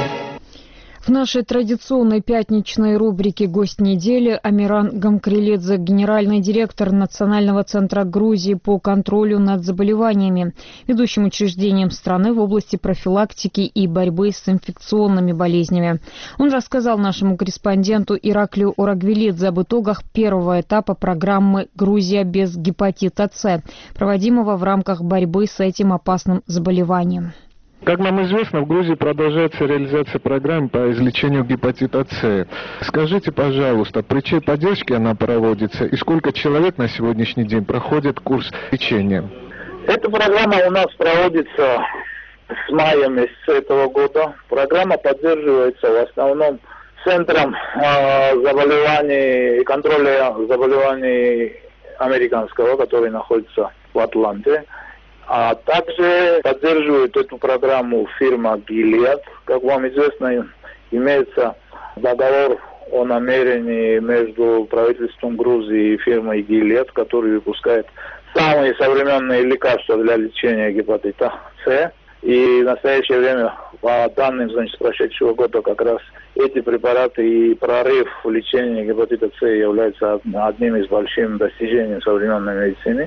В нашей традиционной пятничной рубрике «Гость недели» Амиран Гамкрилидзе, генеральный директор Национального центра Грузии по контролю над заболеваниями, ведущим учреждением страны в области профилактики и борьбы с инфекционными болезнями. Он рассказал нашему корреспонденту Ираклию Орагвелидзе об итогах первого этапа программы «Грузия без гепатита С», проводимого в рамках борьбы с этим опасным заболеванием. Как нам известно, в Грузии продолжается реализация программы по излечению гепатита С. Скажите, пожалуйста, при чьей поддержке она проводится и сколько человек на сегодняшний день проходит курс лечения? Эта программа у нас проводится с мая месяца этого года. Программа поддерживается в основном Центром э, заболеваний и контроля заболеваний американского, который находится в Атланте. А также поддерживает эту программу фирма Gilead. Как вам известно, имеется договор о намерении между правительством Грузии и фирмой Gilead, который выпускает самые современные лекарства для лечения гепатита С. И в настоящее время, по данным, значит, прошедшего года, как раз эти препараты и прорыв в лечении гепатита С являются одним из больших достижений современной медицины.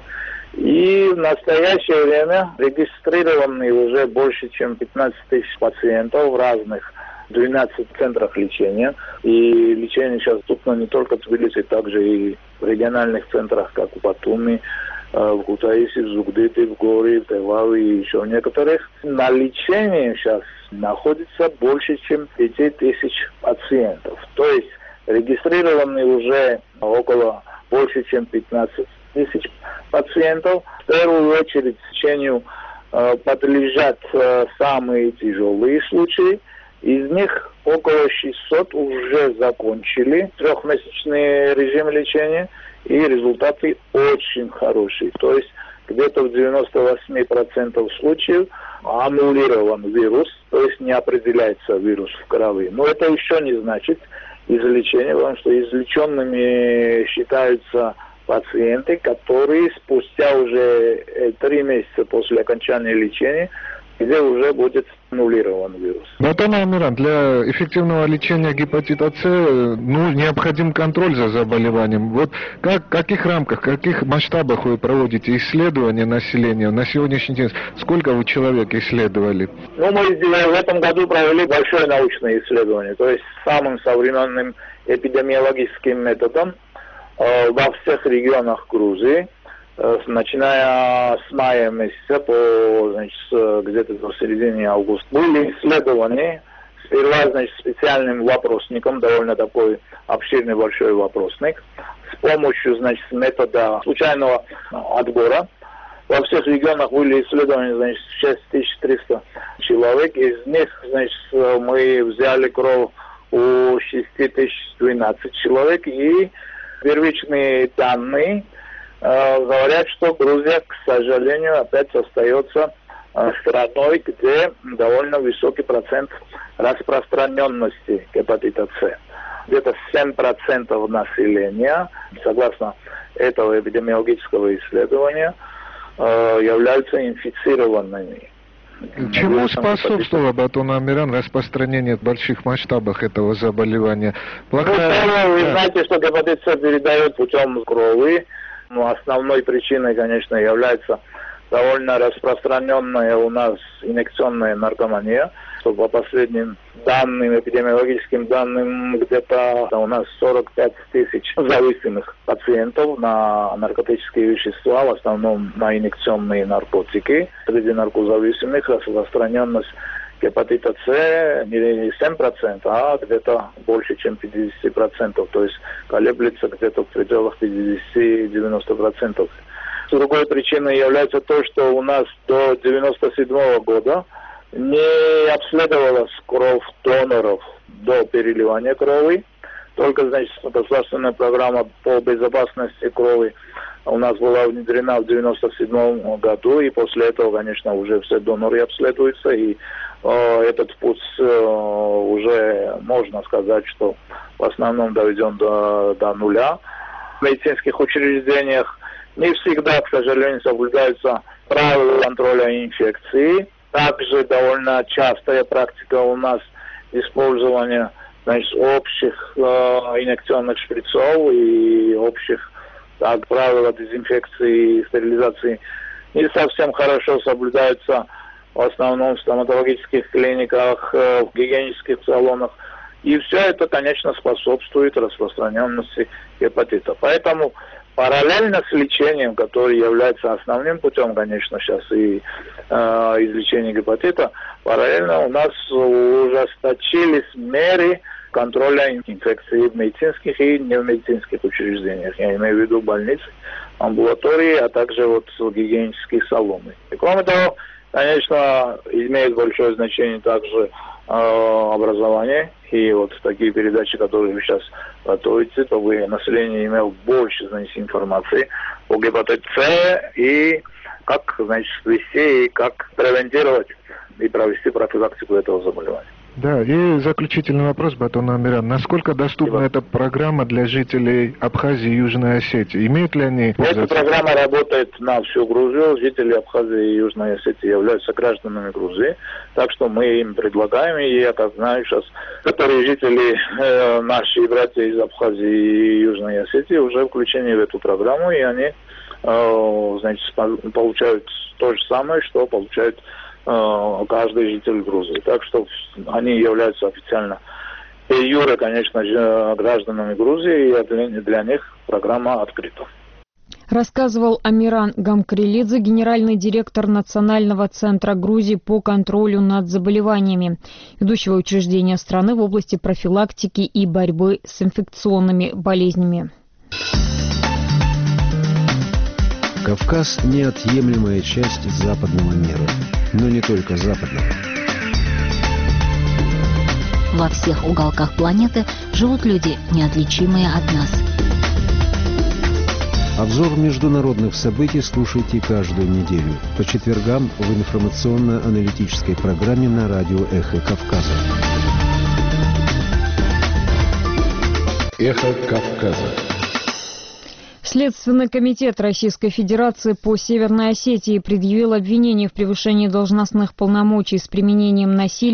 И в настоящее время регистрированы уже больше, чем пятнадцать тысяч пациентов в разных двенадцати центрах лечения. И лечение сейчас доступно не только в Тбилиси, также и в региональных центрах, как в Батуми, в Кутаиси, в Зугдите, в Горе, в Теваве и еще в некоторых. На лечении сейчас находится больше, чем пять тысяч пациентов. То есть регистрированы уже около больше, чем пятнадцать тысяч пациентов. В первую очередь лечению э, подлежат э, самые тяжелые случаи. Из них около шестисот уже закончили трехмесячный режим лечения, и результаты очень хорошие. То есть где-то в девяноста восьми процентах случаев аннулирован вирус, то есть не определяется вирус в крови. Но это еще не значит излечение, потому что излеченными считаются пациенты, которые спустя уже три месяца после окончания лечения, где уже будет аннулирован вирус. Наталья Амиран, для эффективного лечения гепатита С ну, необходим контроль за заболеванием. Вот как, в каких рамках, в каких масштабах вы проводите исследования населения? На сегодняшний день сколько вы человек исследовали? Ну, мы в этом году провели большое научное исследование, то есть самым современным эпидемиологическим методом. во всех регионах Грузии, начиная с мая месяца по, значит, где-то до середины августа, были исследования, сперва, значит, специальным вопросником, довольно такой обширный большой вопросник, с помощью, значит, метода случайного отбора. Во всех регионах были исследованы, значит, шесть тысяч триста человек, из них, значит, мы взяли кровь у шесть тысяч двенадцать человек, и первичные данные э, говорят, что Грузия, к сожалению, опять остается э, страной, где довольно высокий процент распространенности гепатита С. Где-то семь процентов населения, согласно этого эпидемиологического исследования, э, являются инфицированными. Чему способствовало, Батон Амиран, распространение в больших масштабах этого заболевания? Плохая... Ну, вы знаете, что гепатит С передает путем крови. Ну, основной причиной, конечно, является довольно распространенная у нас инъекционная наркомания. Что по последним данным, эпидемиологическим данным, где-то у нас сорок пять тысяч зависимых пациентов на наркотические вещества, в основном на инъекционные наркотики. Среди наркозависимых распространенность гепатита С не семь процентов, а где-то больше, чем пятьдесят процентов. То есть колеблется где-то в пределах пятьдесят-девяносто процентов. Другой причиной является то, что у нас до девяносто седьмого года не обследовалась кровь доноров до переливания крови. Только, значит, государственная программа по безопасности крови у нас была внедрена в девяносто седьмом году, и после этого, конечно, уже все доноры обследуются, и э, этот путь э, уже, можно сказать, что в основном доведен до, до нуля. В медицинских учреждениях не всегда, к сожалению, соблюдаются правила контроля инфекции. Также довольно частая практика у нас использования, значит, общих э, инъекционных шприцов и общих, так, правил дезинфекции и стерилизации не совсем хорошо соблюдаются в основном в стоматологических клиниках, э, в гигиенических салонах. И все это, конечно, способствует распространенности гепатита. Поэтому параллельно с лечением, которое является основным путем, конечно, сейчас и э, излечения гепатита, параллельно у нас ужесточились меры контроля инфекции в медицинских и не в медицинских учреждениях. Я имею в виду больницы, амбулатории, а также вот гигиенические салоны. И кроме того, конечно, имеет большое значение также э, образование. И вот такие передачи, которые вы сейчас готовите, чтобы население имело больше, значит, информации о гепатите С и как, значит, вести и как превентировать и провести профилактику этого заболевания. Да, и заключительный вопрос, Батон Амиран. Насколько доступна Спасибо. Эта программа для жителей Абхазии и Южной Осетии? Имеют ли они... Эта программа работает на всю Грузию. Жители Абхазии и Южной Осетии являются гражданами Грузии. Так что мы им предлагаем, и я так знаю сейчас, которые жители, э, наши братья из Абхазии и Южной Осетии уже включены в эту программу, и они, э, значит, получают то же самое, что получают каждый житель Грузии. Так что они являются официально и юре, конечно же, гражданами Грузии, и для, для них программа открыта. Рассказывал Амиран Гамкрилидзе, генеральный директор Национального центра Грузии по контролю над заболеваниями, ведущего учреждения страны в области профилактики и борьбы с инфекционными болезнями. Кавказ – неотъемлемая часть западного мира, но не только западного. Во всех уголках планеты живут люди, неотличимые от нас. Обзор международных событий слушайте каждую неделю по четвергам в информационно-аналитической программе на радио «Эхо Кавказа». «Эхо Кавказа». Следственный комитет Российской Федерации по Северной Осетии предъявил обвинение в превышении должностных полномочий с применением насилия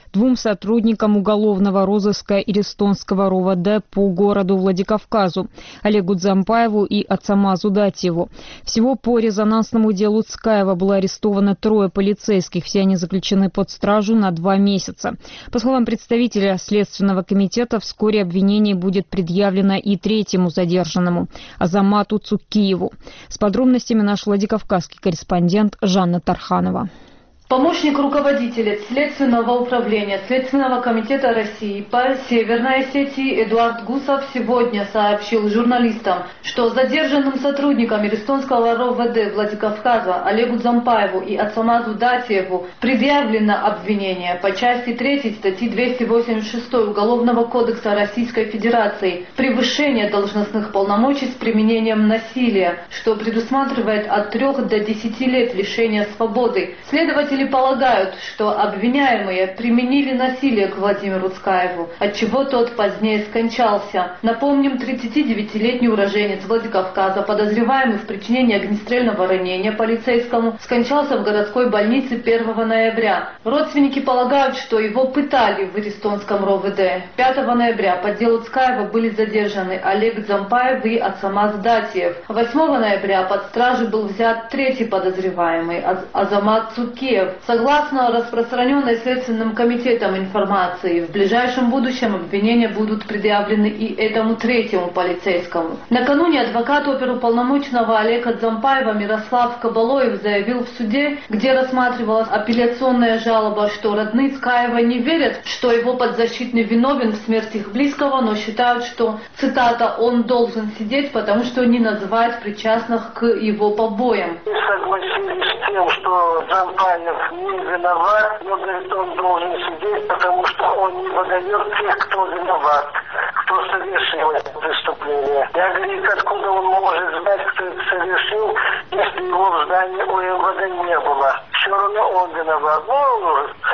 двум сотрудникам уголовного розыска Иристонского РОВД по городу Владикавказу, Олегу Дзампаеву и Ацамазу Датьеву. Всего по резонансному делу Цкаева было арестовано трое полицейских. Все они заключены под стражу на два месяца. По словам представителя Следственного комитета, вскоре обвинение будет предъявлено и третьему задержанному, Азамату Цукиеву. С подробностями наш владикавказский корреспондент Жанна Тарханова. Помощник руководителя Следственного управления Следственного комитета России по Северной Осетии Эдуард Гусов сегодня сообщил журналистам, что задержанным сотрудникам Иристонского РОВД Владикавказа Олегу Дзампаеву и Ацамазу Датьеву предъявлено обвинение по части третьей статьи двести восемьдесят шесть Уголовного кодекса Российской Федерации «Превышение должностных полномочий с применением насилия», что предусматривает от трех до десяти лет лишения свободы. Следователь полагают, что обвиняемые применили насилие к Владимиру Цкаеву, отчего тот позднее скончался. Напомним, тридцатидевятилетний уроженец Владикавказа, подозреваемый в причинении огнестрельного ранения полицейскому, скончался в городской больнице первого ноября. Родственники полагают, что его пытали в Иристонском РОВД. пятого ноября по делу Цкаева были задержаны Олег Дзампаев и Ацамаз Датьев. восьмого ноября под стражу был взят третий подозреваемый Азамат Цукиев. Согласно распространенной Следственным комитетом информации, в ближайшем будущем обвинения будут предъявлены и этому третьему полицейскому. Накануне адвокат оперуполномоченного Олега Дзампаева Мирослав Кабалоев заявил в суде, где рассматривалась апелляционная жалоба, что родные Цкаева не верят, что его подзащитный виновен в смерти их близкого, но считают, что, цитата, «он должен сидеть, потому что не называет причастных к его побоям». Согласились с тем, что Дзампаев не виноват, но, говорит, он должен сидеть, потому что он не выдает тех, кто виноват, кто совершил это преступление. Я говорю, откуда он может знать, кто это совершил, если его в здании у МВД не было. Все равно он виноват. Ну,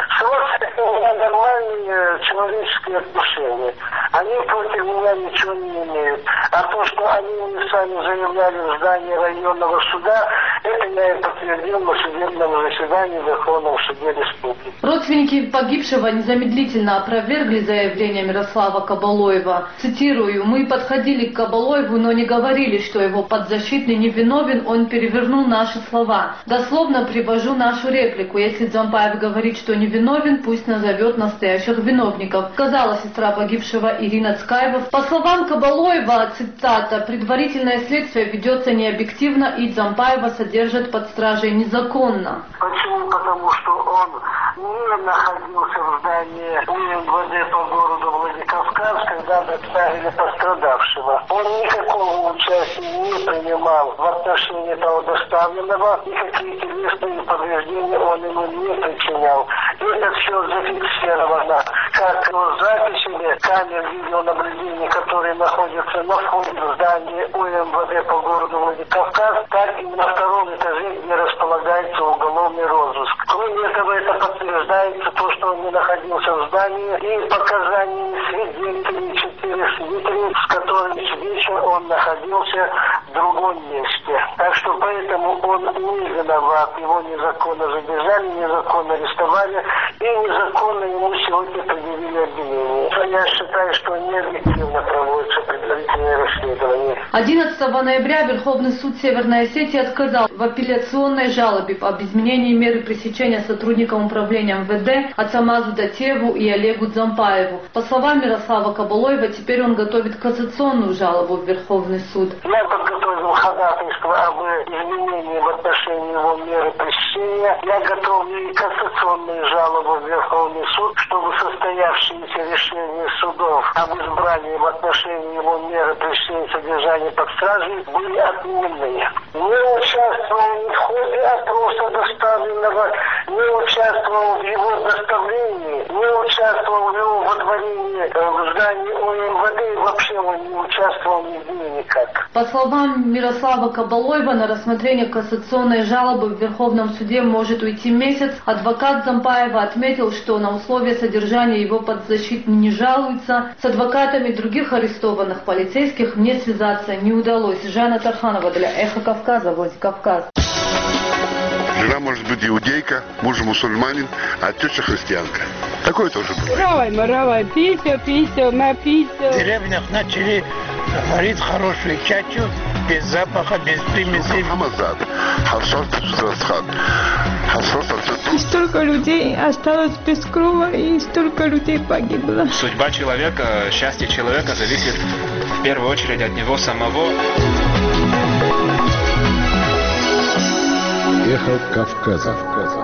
это нормальные человеческие отношения. Они против меня ничего не имеют. А то, что они мне сами заявляли в здании районного суда, это я и подтвердил на судебном заседании в Верховном суде Республики. Родственники погибшего незамедлительно опровергли заявление Мирослава Кабалоева. Цитирую: «Мы подходили к Кабалоеву, но не говорили, что его подзащитный невиновен, он перевернул наши слова. Дословно привожу нашу реплику. Если Дзампаев говорит, что невиновен, пусть назовет настоящих виновников», сказала сестра погибшего Ирина Цкаева. По словам Кабалоева, цитата, «предварительное следствие ведется необъективно и Дзампаева содержат под стражей незаконно». Почему? Потому что он не находился в здании УМВД по городу Владикавказ, когда доставили пострадавшего. Он никакого участия не принимал в отношении того доставленного, никакие телесные повреждения он ему не причинял. Это все зафиксировано как в записями камер видеонаблюдения, которые находятся на входе в здание УМВД по городу Владикавказ, так и на втором этаже, где располагается уголовный розыск. Кроме этого, это подтверждается то, что он не находился в здании, и показаниями свидетелей, четыре свидетелей, с которыми с вечера он находился в другом месте. Так что поэтому он не виноват. Его незаконно задержали, незаконно арестовали и незаконно ему сегодня предъявили обвинение. Я считаю, что необъективно проводится предварительное расследование. одиннадцатого ноября Верховный суд Северной Осетии отказал в апелляционной жалобе об изменении меры пресечения сотрудникам управления МВД Ацамазу Датьеву и Олегу Дзампаеву. По словам Мирослава Кабалоева, теперь он готовит кассационную жалобу в Верховный суд. Я подготовил ходатайство об изменении в отношении его меры пресечения. Я готовлю и кассационную жалобу в Верховный суд, чтобы состоявшиеся решения судов об избрании в отношении его меры пресечения содержания под стражей были отменены. Не участвовал ни в ходе опроса доставленного, не участвовал в его доставлении, не участвовал в его водворении в здании УМВД и вообще он не участвовал нигде никак. По словам Мирослава Кабалоева, на рассмотрение кассационной жалобы в Верховном суде может уйти месяц. Адвокат Дзампаева отметил, что на условия содержания его подзащитный не жалуется. С адвокатами других арестованных полицейских мне связаться не удалось. Жанна Тарханова для Эхо Кавказа, Владикавказ. Жена может быть иудейка, муж мусульманин, а теща христианка. Такое тоже бывает. Равай, маравай, писю, писю, на писю. В деревнях начали варить хорошую чачу, без запаха, без примесей. И столько людей осталось без крова, и столько людей погибло. Судьба человека, счастье человека зависит в первую очередь от него самого. Эхо Кавказа.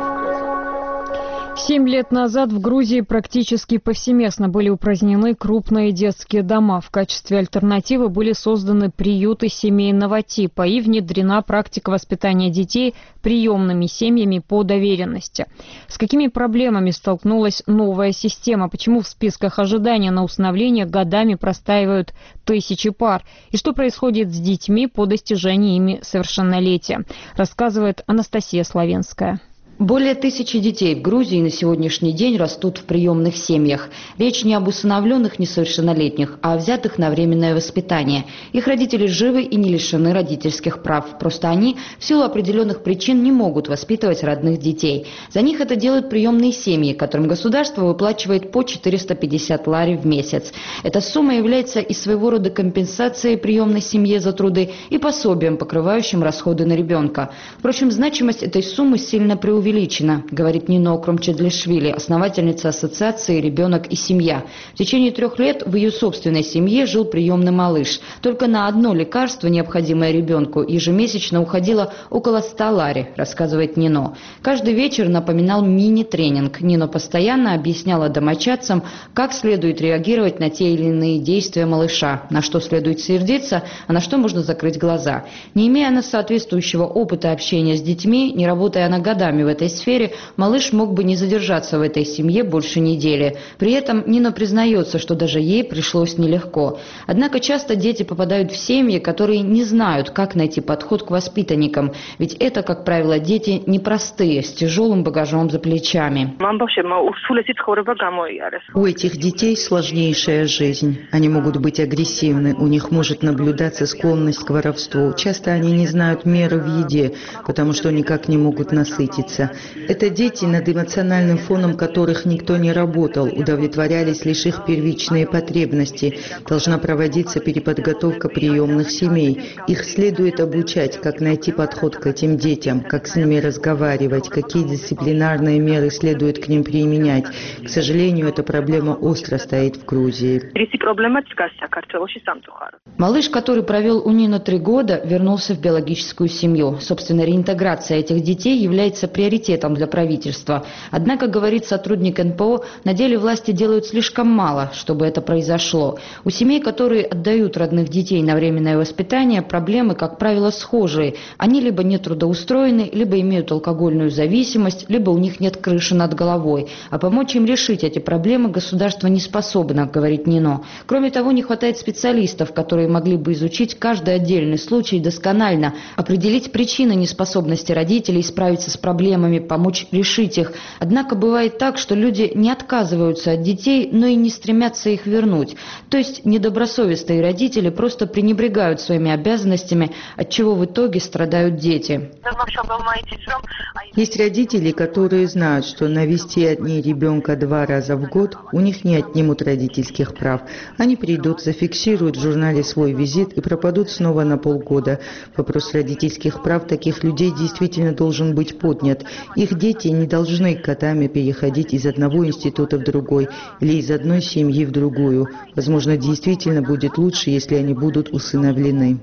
Семь лет назад в Грузии практически повсеместно были упразднены крупные детские дома. В качестве альтернативы были созданы приюты семейного типа и внедрена практика воспитания детей приемными семьями по доверенности. С какими проблемами столкнулась новая система? Почему в списках ожидания на усыновление годами простаивают тысячи пар? И что происходит с детьми по достижении ими совершеннолетия? Рассказывает Анастасия Славенская. Более тысячи детей в Грузии на сегодняшний день растут в приемных семьях. Речь не об усыновленных несовершеннолетних, а о взятых на временное воспитание. Их родители живы и не лишены родительских прав. Просто они в силу определенных причин не могут воспитывать родных детей. За них это делают приемные семьи, которым государство выплачивает по четыреста пятьдесят лари в месяц. Эта сумма является и своего рода компенсацией приемной семье за труды и пособием, покрывающим расходы на ребенка. Впрочем, значимость этой суммы сильно преувеличена. Увеличена, говорит Нино Кромчедлишвили, основательница ассоциации «Ребенок и семья». В течение трех лет в ее собственной семье жил приемный малыш. Только на одно лекарство, необходимое ребенку, ежемесячно уходило около ста лари, рассказывает Нино. Каждый вечер напоминал мини-тренинг. Нино постоянно объясняла домочадцам, как следует реагировать на те или иные действия малыша, на что следует сердиться, а на что можно закрыть глаза. Не имея она соответствующего опыта общения с детьми, не работая она годами в этой сфере, малыш мог бы не задержаться в этой семье больше недели. При этом Нина признается, что даже ей пришлось нелегко. Однако часто дети попадают в семьи, которые не знают, как найти подход к воспитанникам. Ведь это, как правило, дети непростые, с тяжелым багажом за плечами. У этих детей сложнейшая жизнь. Они могут быть агрессивны, у них может наблюдаться склонность к воровству. Часто они не знают меры в еде, потому что никак не могут насытиться. Это дети, над эмоциональным фоном которых никто не работал, удовлетворялись лишь их первичные потребности. Должна проводиться переподготовка приемных семей. Их следует обучать, как найти подход к этим детям, как с ними разговаривать, какие дисциплинарные меры следует к ним применять. К сожалению, эта проблема остро стоит в Грузии. Малыш, который провел у Нины три года, вернулся в биологическую семью. Собственно, реинтеграция этих детей является приоритетом для правительства. Однако, говорит сотрудник эн пэ о, на деле власти делают слишком мало, чтобы это произошло. У семей, которые отдают родных детей на временное воспитание, проблемы, как правило, схожие. Они либо не трудоустроены, либо имеют алкогольную зависимость, либо у них нет крыши над головой. А помочь им решить эти проблемы государство не способно, говорит Нино. Кроме того, не хватает специалистов, которые могли бы изучить каждый отдельный случай досконально, определить причины неспособности родителей справиться с проблемами, помочь решить их. Однако бывает так, что люди не отказываются от детей, но и не стремятся их вернуть. То есть недобросовестные родители просто пренебрегают своими обязанностями, от чего в итоге страдают дети. Есть родители, которые знают, что навести от ней ребенка два раза в год у них не отнимут родительских прав. Они придут, зафиксируют в журнале свой визит и пропадут снова на полгода. Вопрос родительских прав таких людей действительно должен быть поднят. Их дети не должны годами переходить из одного института в другой или из одной семьи в другую. Возможно, действительно будет лучше, если они будут усыновлены.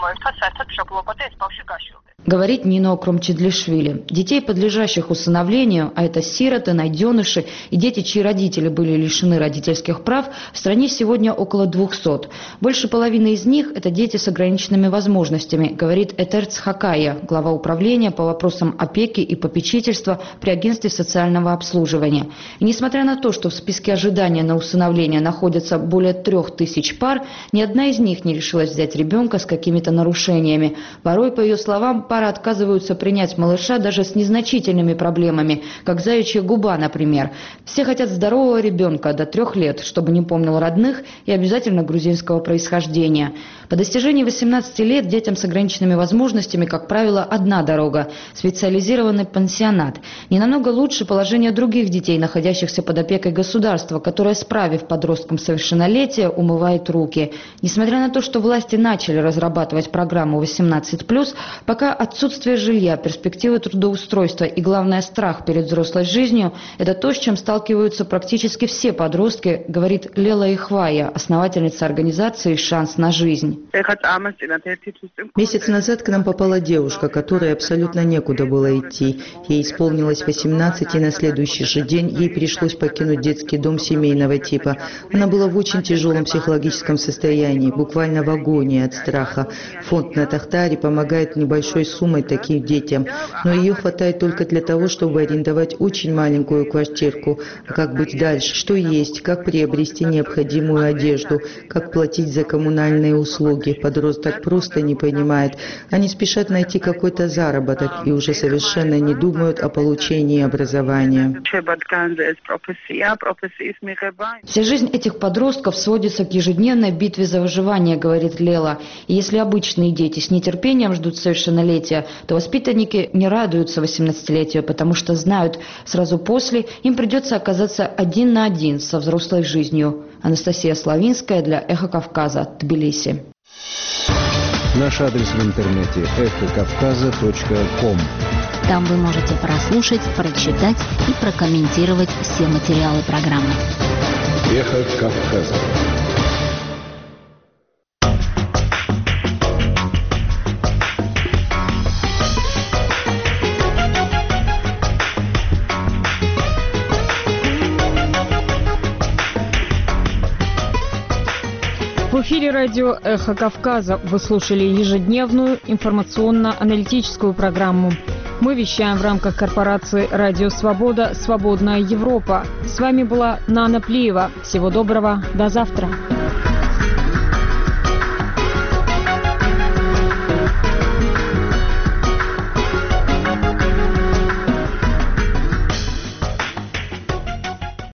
Говорит Нино Кромчедлишвили. Детей, подлежащих усыновлению, а это сироты, найденыши и дети, чьи родители были лишены родительских прав, в стране сегодня около двухсот. Больше половины из них – это дети с ограниченными возможностями, говорит Этерц Хакая, глава управления по вопросам опеки и попечительства при агентстве социального обслуживания. И несмотря на то, что в списке ожидания на усыновление находятся более трех тысяч пар, ни одна из них не решилась взять ребенка с какими-то нарушениями. Порой, по ее словам, пары отказываются принять малыша даже с незначительными проблемами, как заячья губа, например. Все хотят здорового ребенка до трех лет, чтобы не помнил родных и обязательно грузинского происхождения. По достижении восемнадцати лет детям с ограниченными возможностями, как правило, одна дорога – специализированный пансионат. Не намного лучше положение других детей, находящихся под опекой государства, которое, справив подросткам совершеннолетие, умывает руки. Несмотря на то, что власти начали разрабатывать программу восемнадцать плюс, пока отсутствие жилья, перспективы трудоустройства и, главное, страх перед взрослой жизнью – это то, с чем сталкиваются практически все подростки, говорит Лела Ихвая, основательница организации «Шанс на жизнь». Месяц назад к нам попала девушка, которой абсолютно некуда было идти. Ей исполнилось восемнадцать, и на следующий же день ей пришлось покинуть детский дом семейного типа. Она была в очень тяжелом психологическом состоянии, буквально в агонии от страха. Фонд на Тахтаре помогает небольшой суммой таким детям, но ее хватает только для того, чтобы арендовать очень маленькую квартирку. А как быть дальше? Что есть? Как приобрести необходимую одежду? Как платить за коммунальные услуги? Подросток просто не понимает. Они спешат найти какой-то заработок и уже совершенно не думают о получении образования. Вся жизнь этих подростков сводится к ежедневной битве за выживание, говорит Лела. И если обычные дети с нетерпением ждут совершеннолетия, то воспитанники не радуются восемнадцатилетию, потому что знают, сразу после им придется оказаться один на один со взрослой жизнью. Анастасия Славинская для «Эхо Кавказа», Тбилиси. Наш адрес в интернете эхо кавказа точка ком. Там вы можете прослушать, прочитать и прокомментировать все материалы программы. Эхо Кавказа. В эфире радио «Эхо Кавказа». Вы слушали ежедневную информационно-аналитическую программу. Мы вещаем в рамках корпорации «Радио Свобода. Свободная Европа». С вами была Нана Плиева. Всего доброго. До завтра.